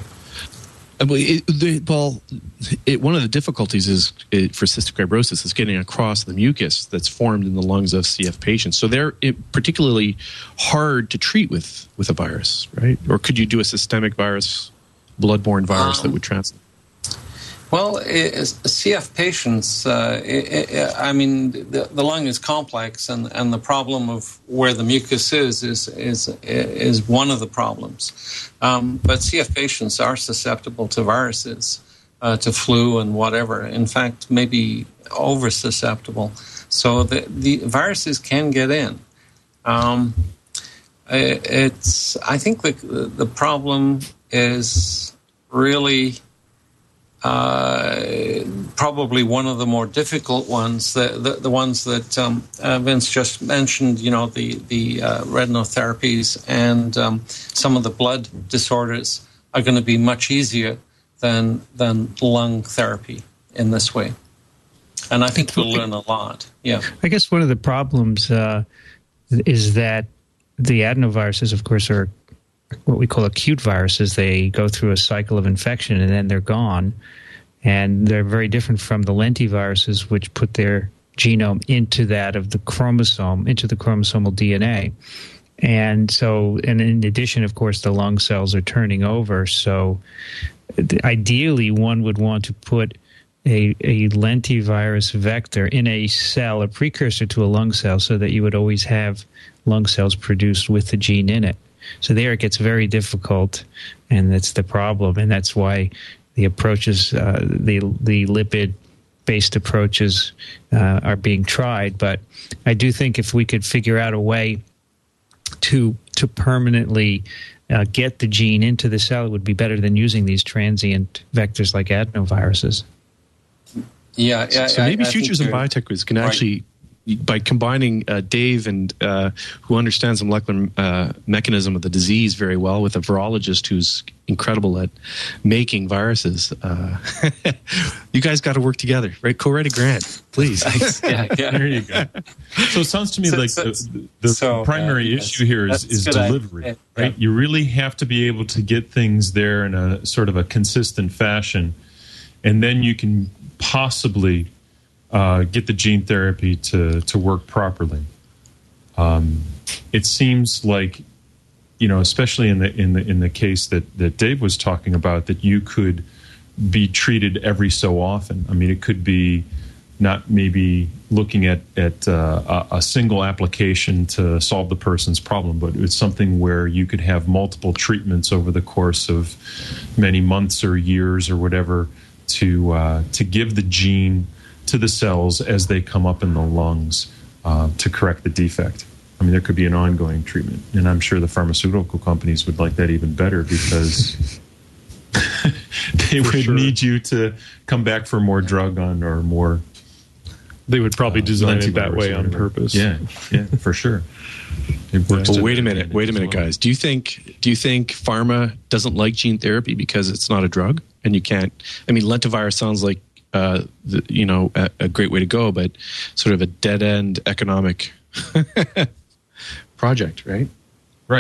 One of the difficulties for cystic fibrosis is getting across the mucus that's formed in the lungs of CF patients. So they're particularly hard to treat with a virus, right? Or could you do a systemic virus, bloodborne virus that would translate? Well, CF patients, the lung is complex, and the problem of where the mucus is one of the problems. But CF patients are susceptible to viruses, to flu and whatever. In fact, maybe over susceptible. So the viruses can get in. I think the problem is really probably one of the more difficult ones, the ones that Vince just mentioned, the retinotherapies and some of the blood disorders are going to be much easier than lung therapy in this way. And I think we'll learn a lot. Yeah. I guess one of the problems is that the adenoviruses, of course, are what we call acute viruses. They go through a cycle of infection and then they're gone. And they're very different from the lentiviruses, which put their genome into that of the chromosome, into the chromosomal DNA. And so, and in addition, of course, the lung cells are turning over. So ideally, one would want to put a lentivirus vector in a cell, a precursor to a lung cell, so that you would always have lung cells produced with the gene in it. So there it gets very difficult, and that's the problem, and that's why the approaches, the lipid-based approaches are being tried. But I do think if we could figure out a way to permanently get the gene into the cell, it would be better than using these transient vectors like adenoviruses. Yeah. So maybe Futures in Biotech can actually, by combining Dave and who understands the molecular mechanism of the disease very well with a virologist who's incredible at making viruses, you guys got to work together, right? Co-write a grant, please. Yeah. There you go. So it sounds to me like the primary issue here is delivery, right? You really have to be able to get things there in a sort of a consistent fashion, and then you can possibly get the gene therapy to work properly. It seems like, especially in the case that Dave was talking about, that you could be treated every so often. I mean, it could be not maybe looking at a single application to solve the person's problem, but it's something where you could have multiple treatments over the course of many months or years or whatever to give the gene to the cells as they come up in the lungs to correct the defect. I mean, there could be an ongoing treatment, and I'm sure the pharmaceutical companies would like that even better because they would need you to come back for more drug on or more. They would probably design it that way on purpose. Yeah, for sure. Well, wait a minute, guys. Do you think pharma doesn't like gene therapy because it's not a drug and you can't? I mean, lentivirus sounds like a great way to go, but sort of a dead end economic project, right? Right.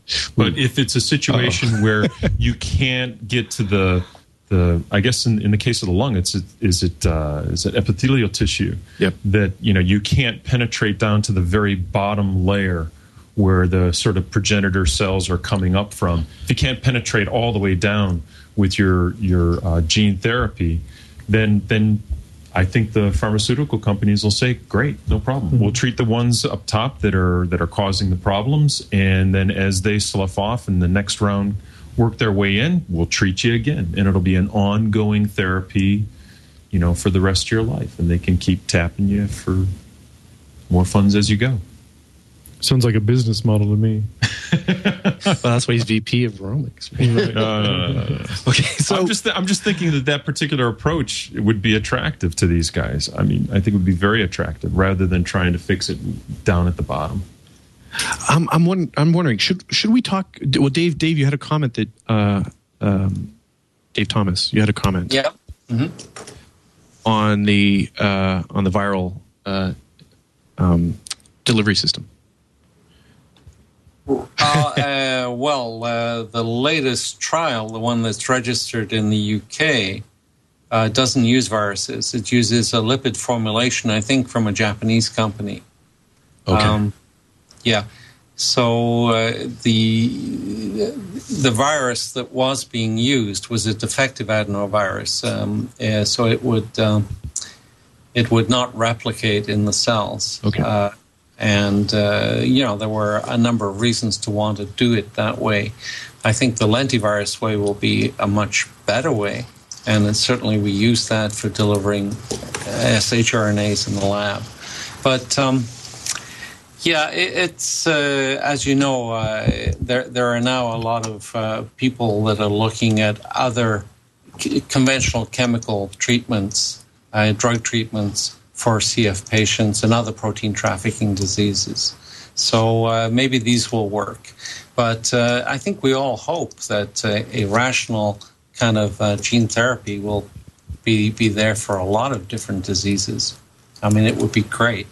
But if it's a situation where you can't get to the I guess in the case of the lung, is it epithelial tissue that you can't penetrate down to the very bottom layer where the sort of progenitor cells are coming up from. If you can't penetrate all the way down with your gene therapy, then I think the pharmaceutical companies will say, great, no problem. Mm-hmm. We'll treat the ones up top that are causing the problems, and then as they slough off in the next round work their way in, we'll treat you again. And it'll be an ongoing therapy, for the rest of your life. And they can keep tapping you for more funds as you go. Sounds like a business model to me. Well, that's why he's VP of Voromics. Right? No. Okay, so I'm just thinking that particular approach would be attractive to these guys. I mean, I think it would be very attractive rather than trying to fix it down at the bottom. I'm wondering, should we talk? Well, Dave, you had a comment that Dave Thomas, you had a comment. Yeah. Mm-hmm. On the viral delivery system. The latest trial, the one that's registered in the UK, doesn't use viruses. It uses a lipid formulation, I think, from a Japanese company. Okay. Yeah. So the virus that was being used was a defective adenovirus, so it would not replicate in the cells. Okay. There were a number of reasons to want to do it that way. I think the lentivirus way will be a much better way, and certainly we use that for delivering shRNAs in the lab. But it's as you know, there are now a lot of people that are looking at other conventional chemical treatments, drug treatments for CF patients and other protein trafficking diseases. So maybe these will work. But I think we all hope that a rational kind of gene therapy will be there for a lot of different diseases. I mean, it would be great.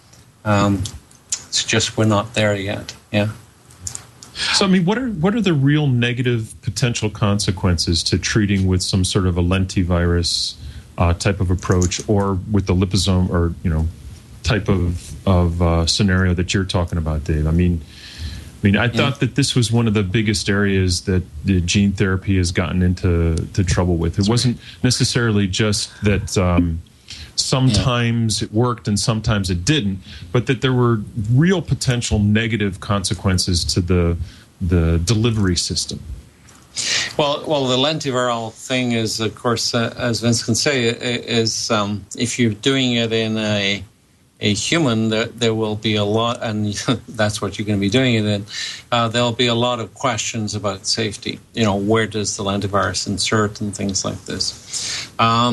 It's just we're not there yet. Yeah. So, I mean, what are the real negative potential consequences to treating with some sort of a lentivirus type of approach, or with the liposome, or type of scenario that you're talking about, Dave? I mean, I thought that this was one of the biggest areas that the gene therapy has gotten into trouble with. It wasn't necessarily just that sometimes it worked and sometimes it didn't, but that there were real potential negative consequences to the delivery system. Well, the lentiviral thing is, of course, as Vince can say, is if you're doing it in a human, there will be a lot, and that's what you're going to be doing it in. There'll be a lot of questions about safety. Where does the lentivirus insert and things like this.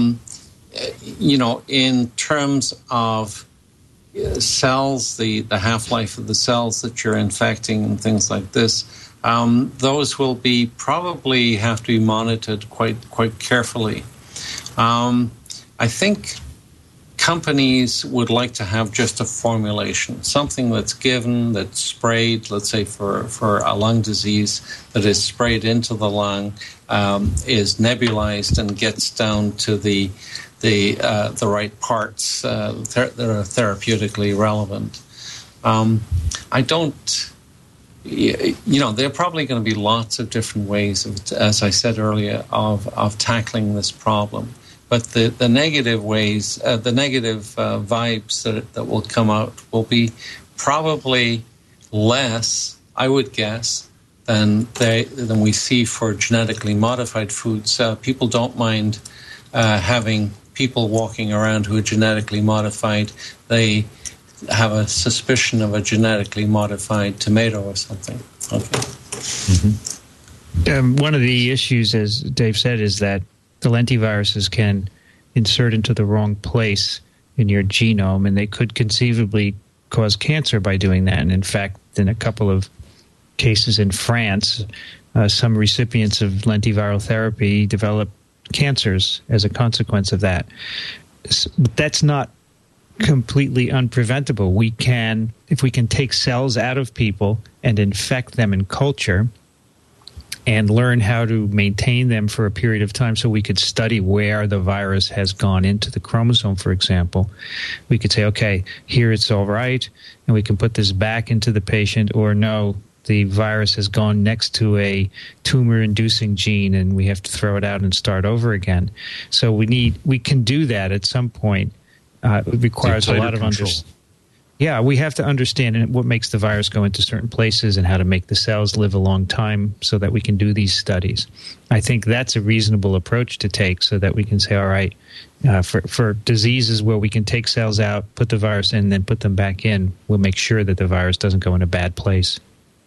In terms of cells, the half-life of the cells that you're infecting and things like this, those will probably have to be monitored quite carefully. I think companies would like to have just a formulation, something that's given, that's sprayed, let's say for a lung disease, that is sprayed into the lung, is nebulized and gets down to the right parts that are therapeutically relevant. I don't. There are probably going to be lots of different ways, as I said earlier, of tackling this problem. But the negative ways, the negative vibes that will come out will be probably less, I would guess, than we see for genetically modified foods. People don't mind having people walking around who are genetically modified. They have a suspicion of a genetically modified tomato or something. Okay. Mm-hmm. One of the issues, as Dave said, is that the lentiviruses can insert into the wrong place in your genome, and they could conceivably cause cancer by doing that. And in fact, in a couple of cases in France, some recipients of lentiviral therapy developed cancers as a consequence of that. That's not completely unpreventable. We can, if we can take cells out of people and infect them in culture and learn how to maintain them for a period of time, so we could study where the virus has gone into the chromosome, for example. We could say, okay, here it's all right, and we can put this back into the patient, or no, the virus has gone next to a tumor-inducing gene, and we have to throw it out and start over again. So we can do that at some point. It requires a lot of understanding. Yeah, we have to understand what makes the virus go into certain places and how to make the cells live a long time so that we can do these studies. I think that's a reasonable approach to take, so that we can say, all right, for diseases where we can take cells out, put the virus in, then put them back in, we'll make sure that the virus doesn't go in a bad place.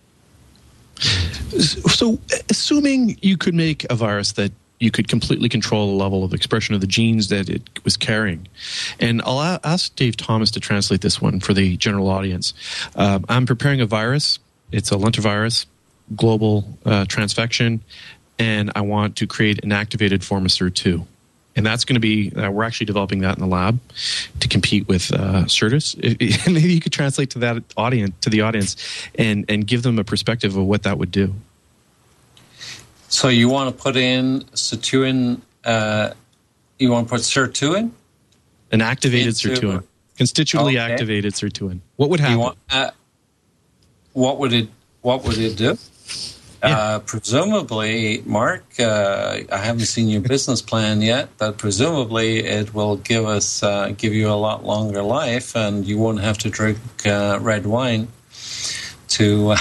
So, assuming you could make a virus that you could completely control the level of expression of the genes that it was carrying. And I'll ask Dave Thomas to translate this one for the general audience. I'm preparing a virus. It's a lentivirus, global transfection, and I want to create an activated form of SIR2. And that's going to be, we're actually developing that in the lab to compete with Certus. Maybe you could translate to the audience, and give them a perspective of what that would do. So you want to put in sirtuin, you want to put sirtuin? An activated sirtuin. Constitutively activated sirtuin. What would happen? What would it do? Yeah. Presumably, Mark, I haven't seen your business plan yet, but presumably it will give you a lot longer life, and you won't have to drink red wine to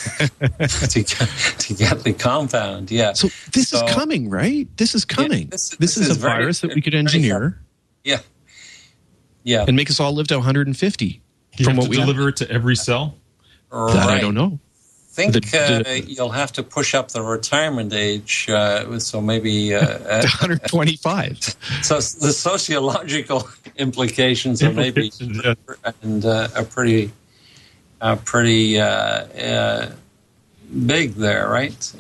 get the compound. Yeah. So this is coming, right? This is coming. Yeah, this is a virus that we could engineer. Yeah. Yeah. And make us all live to 150. From what we deliver it to every cell? Right. That I don't know. I think you'll have to push up the retirement age, so maybe 125. So the sociological implications are maybe are pretty big there, right?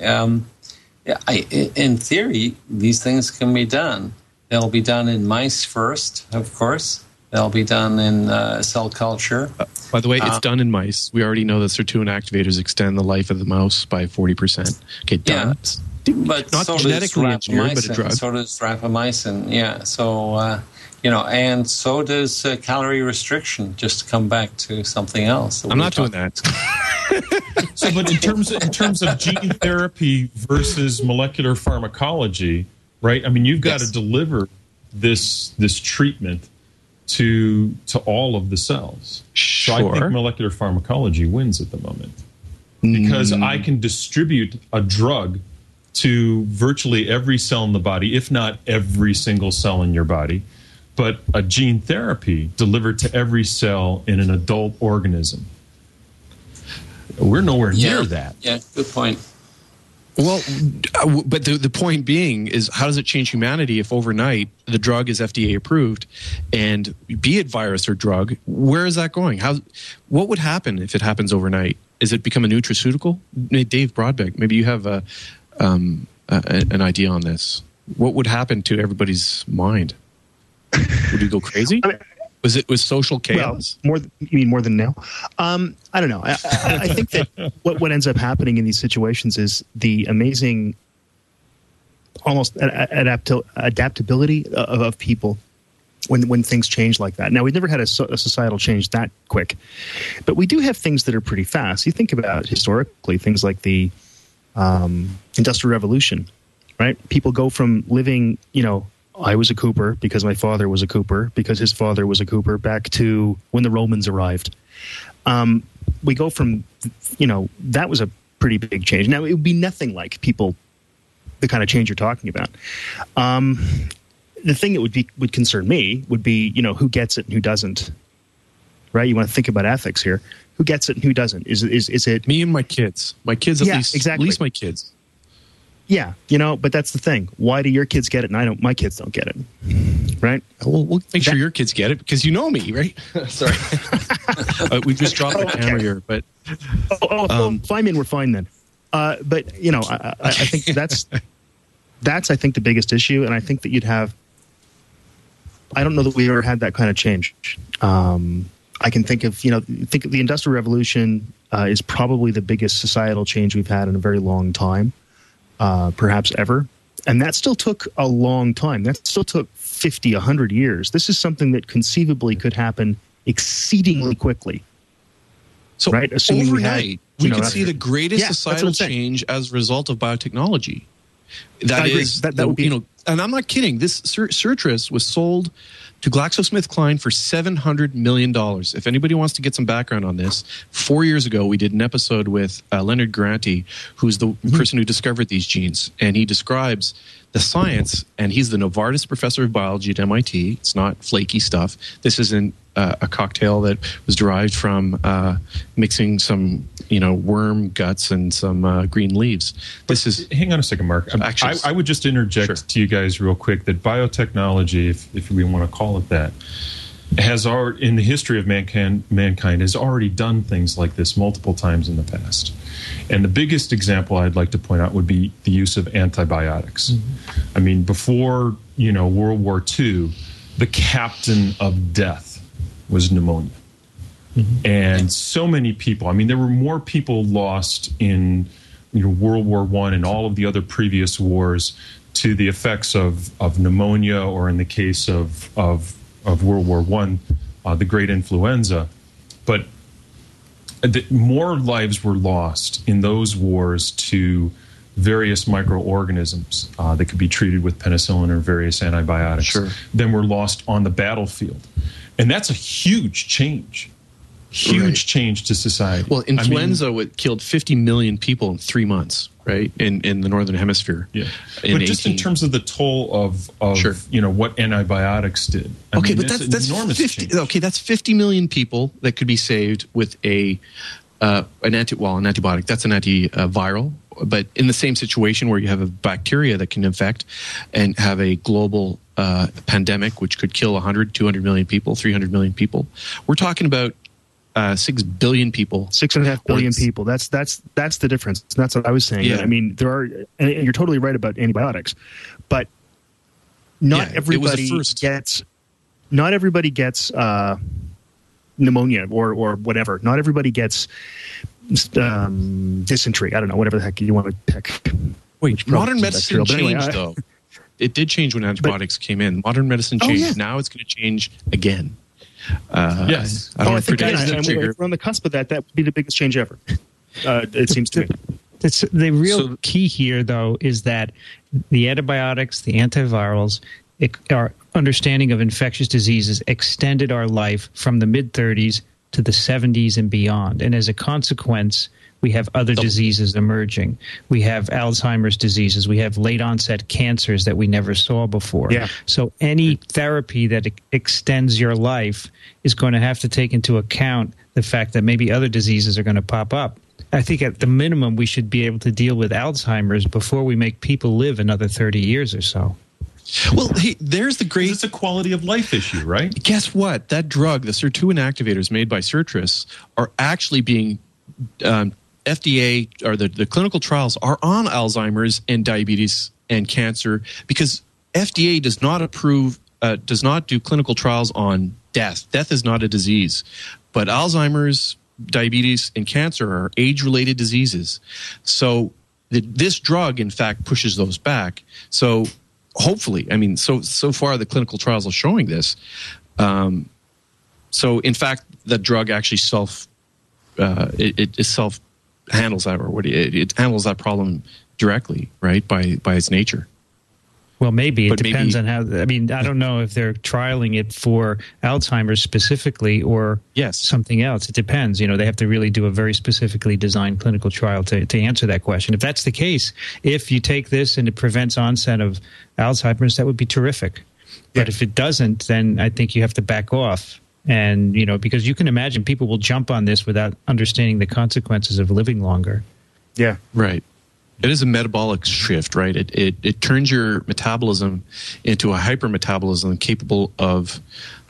In theory, these things can be done. They'll be done in mice first, of course. They'll be done in cell culture. By the way, it's done in mice. We already know that sirtuin activators extend the life of the mouse by 40%. Okay, done. Yeah, but not so genetically engineered, but a drug. So does rapamycin, yeah. So, and so does calorie restriction, just to come back to something else. I'm not doing that. So, but in terms of gene therapy versus molecular pharmacology, right? I mean, you've got to deliver this treatment to all of the cells. Sure. So I think molecular pharmacology wins at the moment, because I can distribute a drug to virtually every cell in the body, if not every single cell in your body, but a gene therapy delivered to every cell in an adult organism. We're nowhere near that. Yeah, good point. Well, but the point being is, how does it change humanity if overnight the drug is FDA approved, and be it virus or drug, where is that going? What would happen if it happens overnight? Is it become a nutraceutical? Dave Broadbeck, maybe you have an idea on this. What would happen to everybody's mind? Would we go crazy? Was social chaos? Well, more than now? I don't know. I think that what ends up happening in these situations is the amazing, almost adaptability of people when things change like that. Now, we've never had a societal change that quick, but we do have things that are pretty fast. You think about historically things like the Industrial Revolution, right? People go from living, I was a cooper because my father was a cooper because his father was a cooper, back to when the Romans arrived. We go from, that was a pretty big change. Now, it would be nothing like the kind of change you're talking about. The thing that would concern me would be, who gets it and who doesn't, right? You want to think about ethics here. Who gets it and who doesn't? Is it me and my kids? My kids, at least. Exactly. At least my kids. Yeah, but that's the thing. Why do your kids get it and my kids don't get it? Right? Well, we'll make sure your kids get it because you know me, right? Sorry. We just dropped the camera here, but... fine, man, we're fine then. But, I think that's I think the biggest issue, and I think that you'd have I don't know that we ever had that kind of change. I can think of the Industrial Revolution is probably the biggest societal change we've had in a very long time, perhaps ever. And that still took a long time. That still took 50, 100 years. This is something that conceivably could happen exceedingly quickly. So right? Assuming overnight, we could see the greatest societal change as a result of biotechnology. That is, that would be, and I'm not kidding. This Sertris was sold to GlaxoSmithKline for $700 million. If anybody wants to get some background on this, 4 years ago we did an episode with Leonard Garanti, who's the person who discovered these genes, and he describes the science, and he's the Novartis professor of biology at MIT. It's not flaky stuff. This isn't a cocktail that was derived from mixing some, worm guts and some green leaves. This is. Hang on a second, Mark. I would just interject to you guys real quick that biotechnology, if we want to call it that, has already, in the history of mankind has already done things like this multiple times in the past. And the biggest example I'd like to point out would be the use of antibiotics. Mm-hmm. I mean, before World War II, the captain of death was pneumonia. Mm-hmm. And so many people, I mean, there were more people lost in World War I and all of the other previous wars to the effects of pneumonia, or in the case of World War I, the Great Influenza. But more lives were lost in those wars to various microorganisms that could be treated with penicillin or various antibiotics than were lost on the battlefield. And that's a huge change. Change to society. Well, influenza killed 50 million people in 3 months, right? In the Northern Hemisphere. Yeah. But just in terms of the toll of what antibiotics did. But that's enormous 50. change. Okay, that's 50 million people that could be saved with an antibiotic. That's an antiviral. But in the same situation where you have a bacteria that can infect and have a global pandemic, which could kill 100, 200 million people, 300 million people, we're talking about 6 billion people. 6.5 billion people. That's the difference. That's what I was saying. Yeah. I mean, there are, and you're totally right about antibiotics, but not everybody gets pneumonia or whatever. Not everybody gets dysentery. I don't know, whatever the heck you want to pick. Wait, modern medicine changed though. It did change when antibiotics came in. Modern medicine changed. Now it's going to change again. Yes. I think we're on the cusp of that. That would be the biggest change ever. It seems to me. The real key here, though, is that the antibiotics, the antivirals, our understanding of infectious diseases extended our life from the mid-30s to the 70s and beyond. And as a consequence, we have other diseases emerging. We have Alzheimer's diseases. We have late-onset cancers that we never saw before. Yeah. So any therapy that extends your life is going to have to take into account the fact that maybe other diseases are going to pop up. I think at the minimum we should be able to deal with Alzheimer's before we make people live another 30 years or so. Well, hey, there's the great... It's a quality of life issue, right? Guess what? That drug, the sirtuin activators made by Sertris, are actually being... FDA, or the clinical trials are on Alzheimer's and diabetes and cancer, because FDA does not do clinical trials on death. Death is not a disease. But Alzheimer's, diabetes, and cancer are age-related diseases. So this drug, in fact, pushes those back. So hopefully, I mean, so far the clinical trials are showing this. So in fact, the drug actually handles that, or it handles that problem directly, right, by its nature. Well, maybe it depends on how. I mean, I don't know if they're trialing it for Alzheimer's specifically or something else. It depends. They have to really do a very specifically designed clinical trial to answer that question. If that's the case, if you take this and it prevents onset of Alzheimer's, that would be terrific. But if it doesn't, then I think you have to back off. And, because you can imagine people will jump on this without understanding the consequences of living longer. Yeah. Right. It is a metabolic shift, right? It turns your metabolism into a hypermetabolism capable of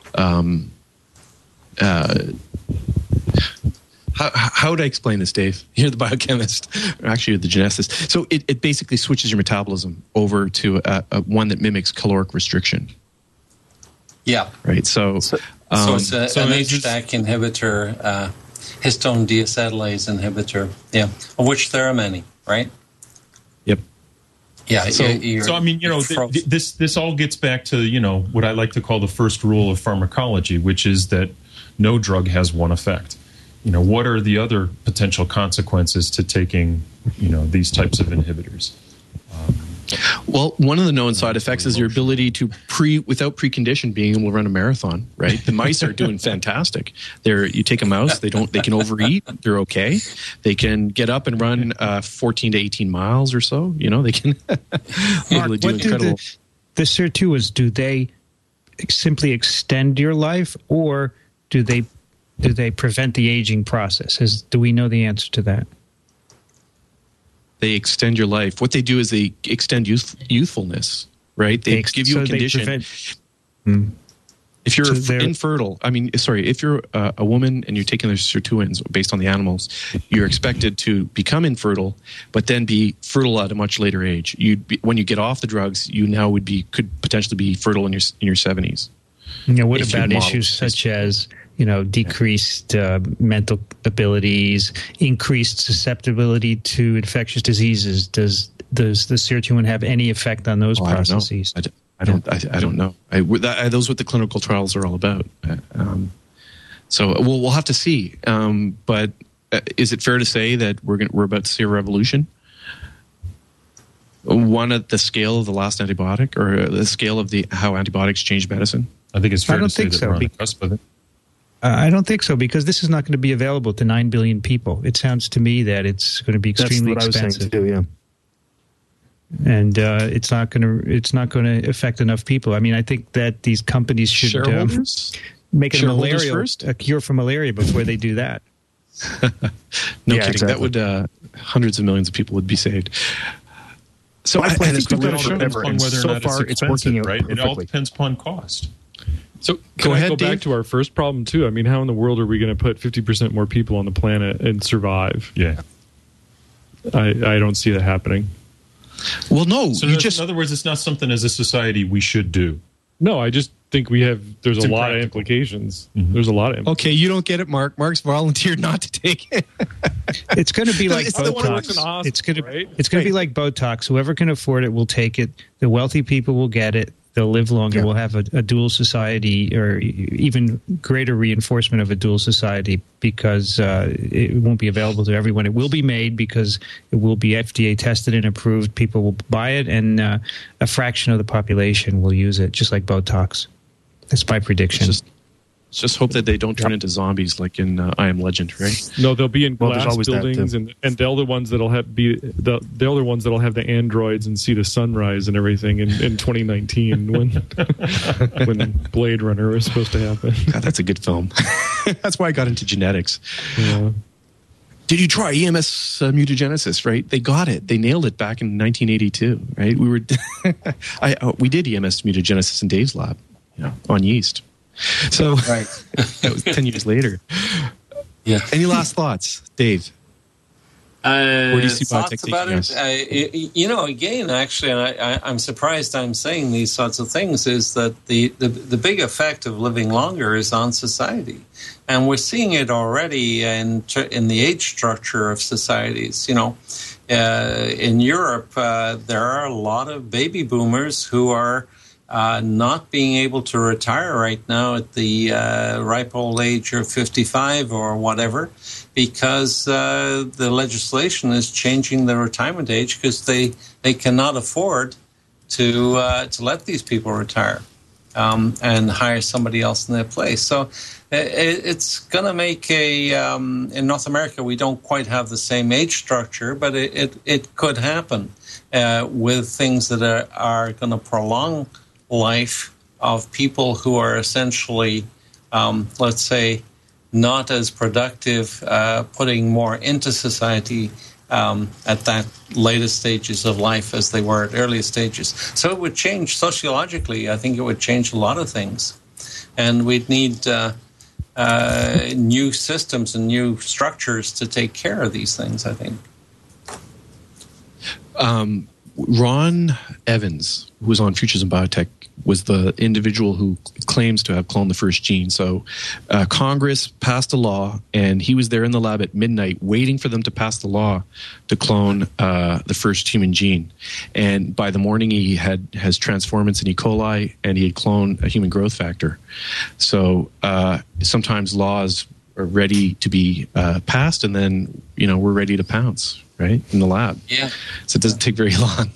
how would I explain this, Dave? You're the biochemist, or actually you're the geneticist. So it basically switches your metabolism over to one that mimics caloric restriction. Yeah. Right. So it's an HDAC inhibitor, histone deacetylase inhibitor. Yeah, of which there are many. Right. Yep. Yeah. So I mean, this all gets back to what I like to call the first rule of pharmacology, which is that no drug has one effect. What are the other potential consequences to taking these types of inhibitors? Well, one of the known side effects is your ability to without precondition being able to run a marathon, right? The mice are doing fantastic. You take a mouse, they can overeat, they're okay. They can get up and run 14 to 18 miles or so. They can Mark, do incredible. The sirtuins, do they simply extend your life, or do they prevent the aging process? Do we know the answer to that? They extend your life. What they do is they extend youthfulness, right? They give you a condition. If you're infertile, if you're a woman and you're taking their sirtuins based on the animals, you're expected to become infertile, but then be fertile at a much later age. When you get off the drugs, you now could potentially be fertile in your 70s. What about issues such as decreased mental abilities, increased susceptibility to infectious diseases? Does the sirtuin have any effect on those processes? I don't know. Those what the clinical trials are all about. So we'll have to see. But is it fair to say that we're about to see a revolution? One at the scale of the last antibiotic, or the scale of how antibiotics change medicine? I think it's fair to say that we're on the cusp of it. I don't think so, because this is not going to be available to 9 billion people. It sounds to me that it's going to be extremely expensive. That's what I was saying too, yeah. And it's not going to affect enough people. I mean, I think that these companies should make a cure for malaria before they do that. No kidding. Exactly. That would hundreds of millions of people would be saved. So I think we've got to show whether or not it's working, right? It all depends upon cost. So can I go back to our first problem too? I mean, how in the world are we going to put 50% more people on the planet and survive? Yeah, I don't see that happening. Well, no. So in other words, it's not something as a society we should do. No, I just think there's a lot of implications. Mm-hmm. There's a lot of Okay, you don't get it, Mark. Mark's volunteered not to take it. It's going to be like Botox. It's going to be like Botox. Whoever can afford it will take it. The wealthy people will get it. They'll live longer. Yeah. We'll have a dual society, or even greater reinforcement of a dual society, because it won't be available to everyone. It will be made because it will be FDA tested and approved. People will buy it, and a fraction of the population will use it, just like Botox. That's my prediction. Just hope that they don't turn into zombies like in I Am Legend, right? No, they'll be in glass buildings, and they're the ones that'll have the androids and see the sunrise and everything in 2019 when Blade Runner was supposed to happen. God, that's a good film. That's why I got into genetics. Yeah. Did you try EMS mutagenesis? Right, they got it. They nailed it back in 1982. Right, we did EMS mutagenesis in Dave's lab, on yeast. So that was 10 years later. Yeah. Any last thoughts, Dave? Where do you see biotech taking us? Again, actually, and I'm surprised I'm saying these sorts of things, is that the big effect of living longer is on society. And we're seeing it already in the age structure of societies. In Europe, there are a lot of baby boomers who are not being able to retire right now at the ripe old age of 55 or whatever, because the legislation is changing the retirement age because they cannot afford to let these people retire and hire somebody else in their place. So it's going to make in North America, we don't quite have the same age structure, but it could happen with things that are going to prolong life of people who are essentially, let's say, not as productive, putting more into society at that latest stages of life as they were at earlier stages. So it would change sociologically. I think it would change a lot of things. And we'd need new systems and new structures to take care of these things, I think. Ron Evans, who was on Futures in Biotech, was the individual who claims to have cloned the first gene. So Congress passed a law, and he was there in the lab at midnight waiting for them to pass the law to clone the first human gene. And by the morning, he has transformants in E. coli, and he had cloned a human growth factor. So sometimes laws are ready to be passed, and then we're ready to pounce, right, in the lab. Yeah. So it doesn't take very long.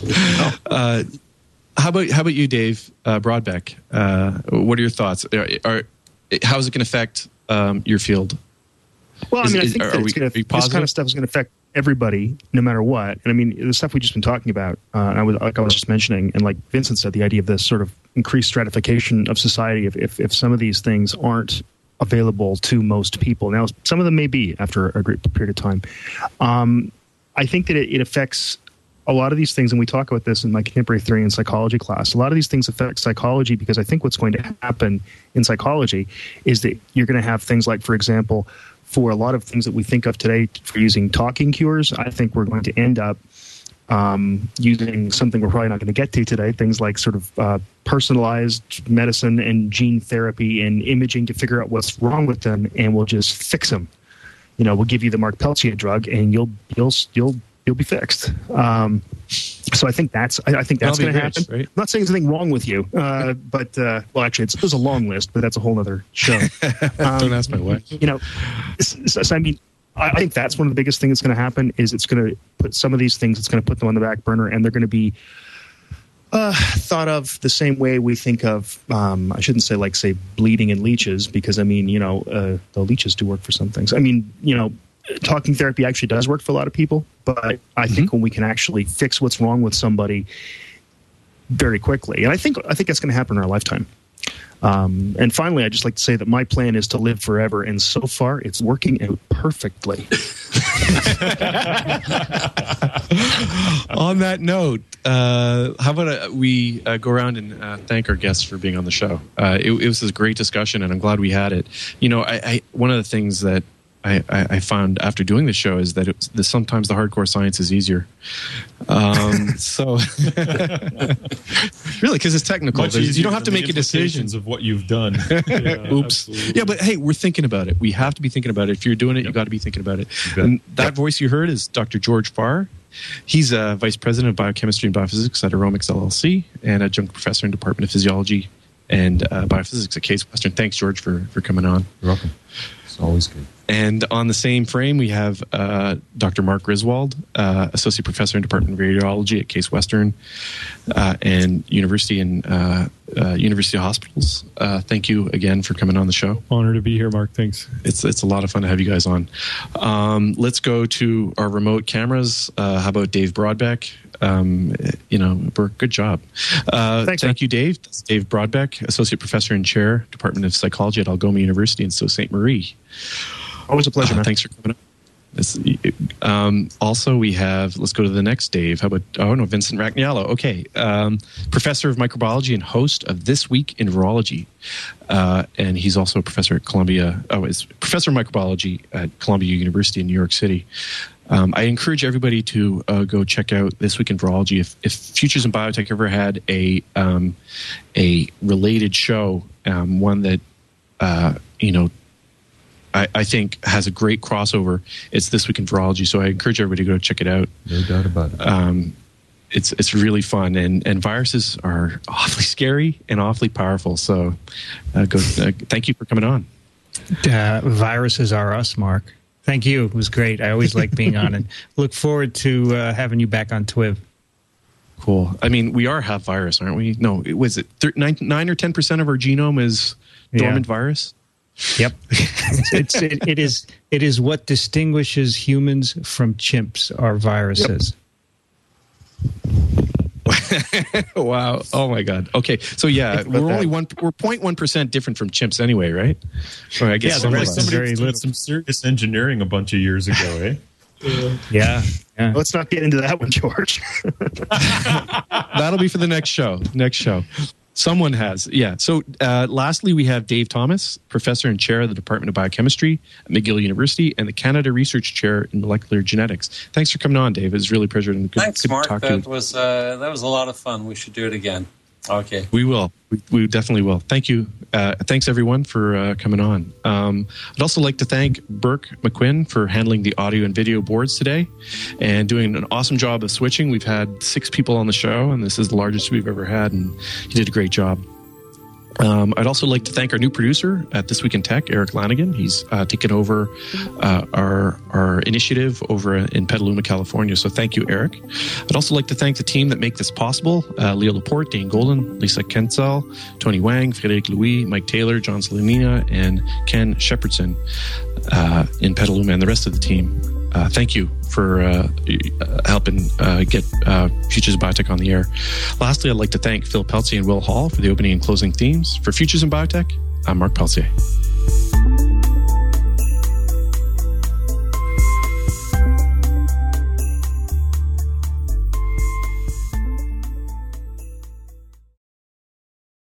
How about you, Dave Broadbeck? What are your thoughts? How is it going to affect your field? Well, I think that this kind of stuff is going to affect everybody, no matter what. And I mean, the stuff we've just been talking about, I was just mentioning, and like Vincent said, the idea of this sort of increased stratification of society, if some of these things aren't available to most people. Now, some of them may be after a great period of time. I think that it affects a lot of these things, and we talk about this in my contemporary theory and psychology class. A lot of these things affect psychology because I think what's going to happen in psychology is that you're going to have things like, for example, for a lot of things that we think of today for using talking cures, I think we're going to end up using something we're probably not going to get to today, things like sort of personalized medicine and gene therapy and imaging to figure out what's wrong with them, and we'll just fix them. We'll give you the Mark Peltier drug, and you'll be fixed. So I think that's going to happen. Right? I'm not saying there's anything wrong with you, but actually, there's a long list, but that's a whole other show. Don't ask my wife. So I mean, I think that's one of the biggest things that's going to happen is it's going to put some of these things, it's going to put them on the back burner, and they're going to be thought of the same way we think of, I shouldn't say bleeding and leeches, because I mean, the leeches do work for some things. I mean, talking therapy actually does work for a lot of people, but I think when we can actually fix what's wrong with somebody very quickly, and I think that's going to happen in our lifetime. And finally, I'd just like to say that my plan is to live forever, and so far it's working out perfectly. On that note, how about we go around and thank our guests for being on the show? It was a great discussion, and I'm glad we had it. One of the things that I found after doing the show is that sometimes the hardcore science is easier. So really, because it's technical, you don't have to make a decision of what you've done. Oops. Absolutely. Yeah, but hey, we're thinking about it. We have to be thinking about it. If you're doing it, you got to be thinking about it. And that voice you heard is Dr. George Farr. He's a vice president of biochemistry and biophysics at Aromics LLC and adjunct professor in Department of Physiology and biophysics at Case Western. Thanks, George, for coming on. You're welcome. It's always good. And on the same frame, we have Dr. Mark Griswold, associate professor in Department of Radiology at Case Western and University Hospitals. Thank you again for coming on the show. Honor to be here, Mark. Thanks. It's a lot of fun to have you guys on. Let's go to our remote cameras. How about Dave Broadbeck? Good job. Thanks, thank you, Dave. That's Dave Broadbeck, associate professor and chair, Department of Psychology at Algoma University in Sault Ste. Marie. Always a pleasure, man. Thanks for coming up. Also, we have, let's go to the next Dave. How about, Vincent Ragniello. Okay. Professor of microbiology and host of This Week in Virology. And he's also a professor at Columbia, is professor of microbiology at Columbia University in New York City. I encourage everybody to go check out This Week in Virology. If Futures in Biotech ever had a related show, one that, I think has a great crossover, it's This Week in Virology. So I encourage everybody to go check it out. No doubt about it. It's really fun, and viruses are awfully scary and awfully powerful. So thank you for coming on. Viruses are us, Mark. Thank you. It was great. I always like being on, and look forward to having you back on TWIV. Cool. I mean, we are half virus, aren't we? No, was it 9 or 10% of our genome is dormant virus? Yep. It is what distinguishes humans from chimps are viruses. Yep. Wow. Oh my God. Okay. So we're 0.1% different from chimps anyway, right? Or I guess somebody did some serious engineering a bunch of years ago, eh? Yeah. Let's not get into that one, George. That'll be for the next show. Someone has, yeah. So lastly, we have Dave Thomas, professor and chair of the Department of Biochemistry at McGill University and the Canada Research Chair in Molecular Genetics. Thanks for coming on, Dave. It was really a pleasure and good Thanks, to Mark. talk to you. That was a lot of fun. We should do it again. Okay. We will. We definitely will. Thank you. Thanks, everyone, for coming on. I'd also like to thank Burke McQuinn for handling the audio and video boards today and doing an awesome job of switching. We've had 6 people on the show, and this is the largest we've ever had, and he did a great job. I'd also like to thank our new producer at This Week in Tech, Eric Lanigan. He's taken over our initiative over in Petaluma, California. So thank you, Eric. I'd also like to thank the team that make this possible. Leo Laporte, Dane Golden, Lisa Kensel, Tony Wang, Frédéric Louis, Mike Taylor, John Salamina, and Ken Shepardson in Petaluma and the rest of the team. Thank you for helping get Futures in Biotech on the air. Lastly, I'd like to thank Phil Peltier and Will Hall for the opening and closing themes. For Futures in Biotech, I'm Mark Peltier.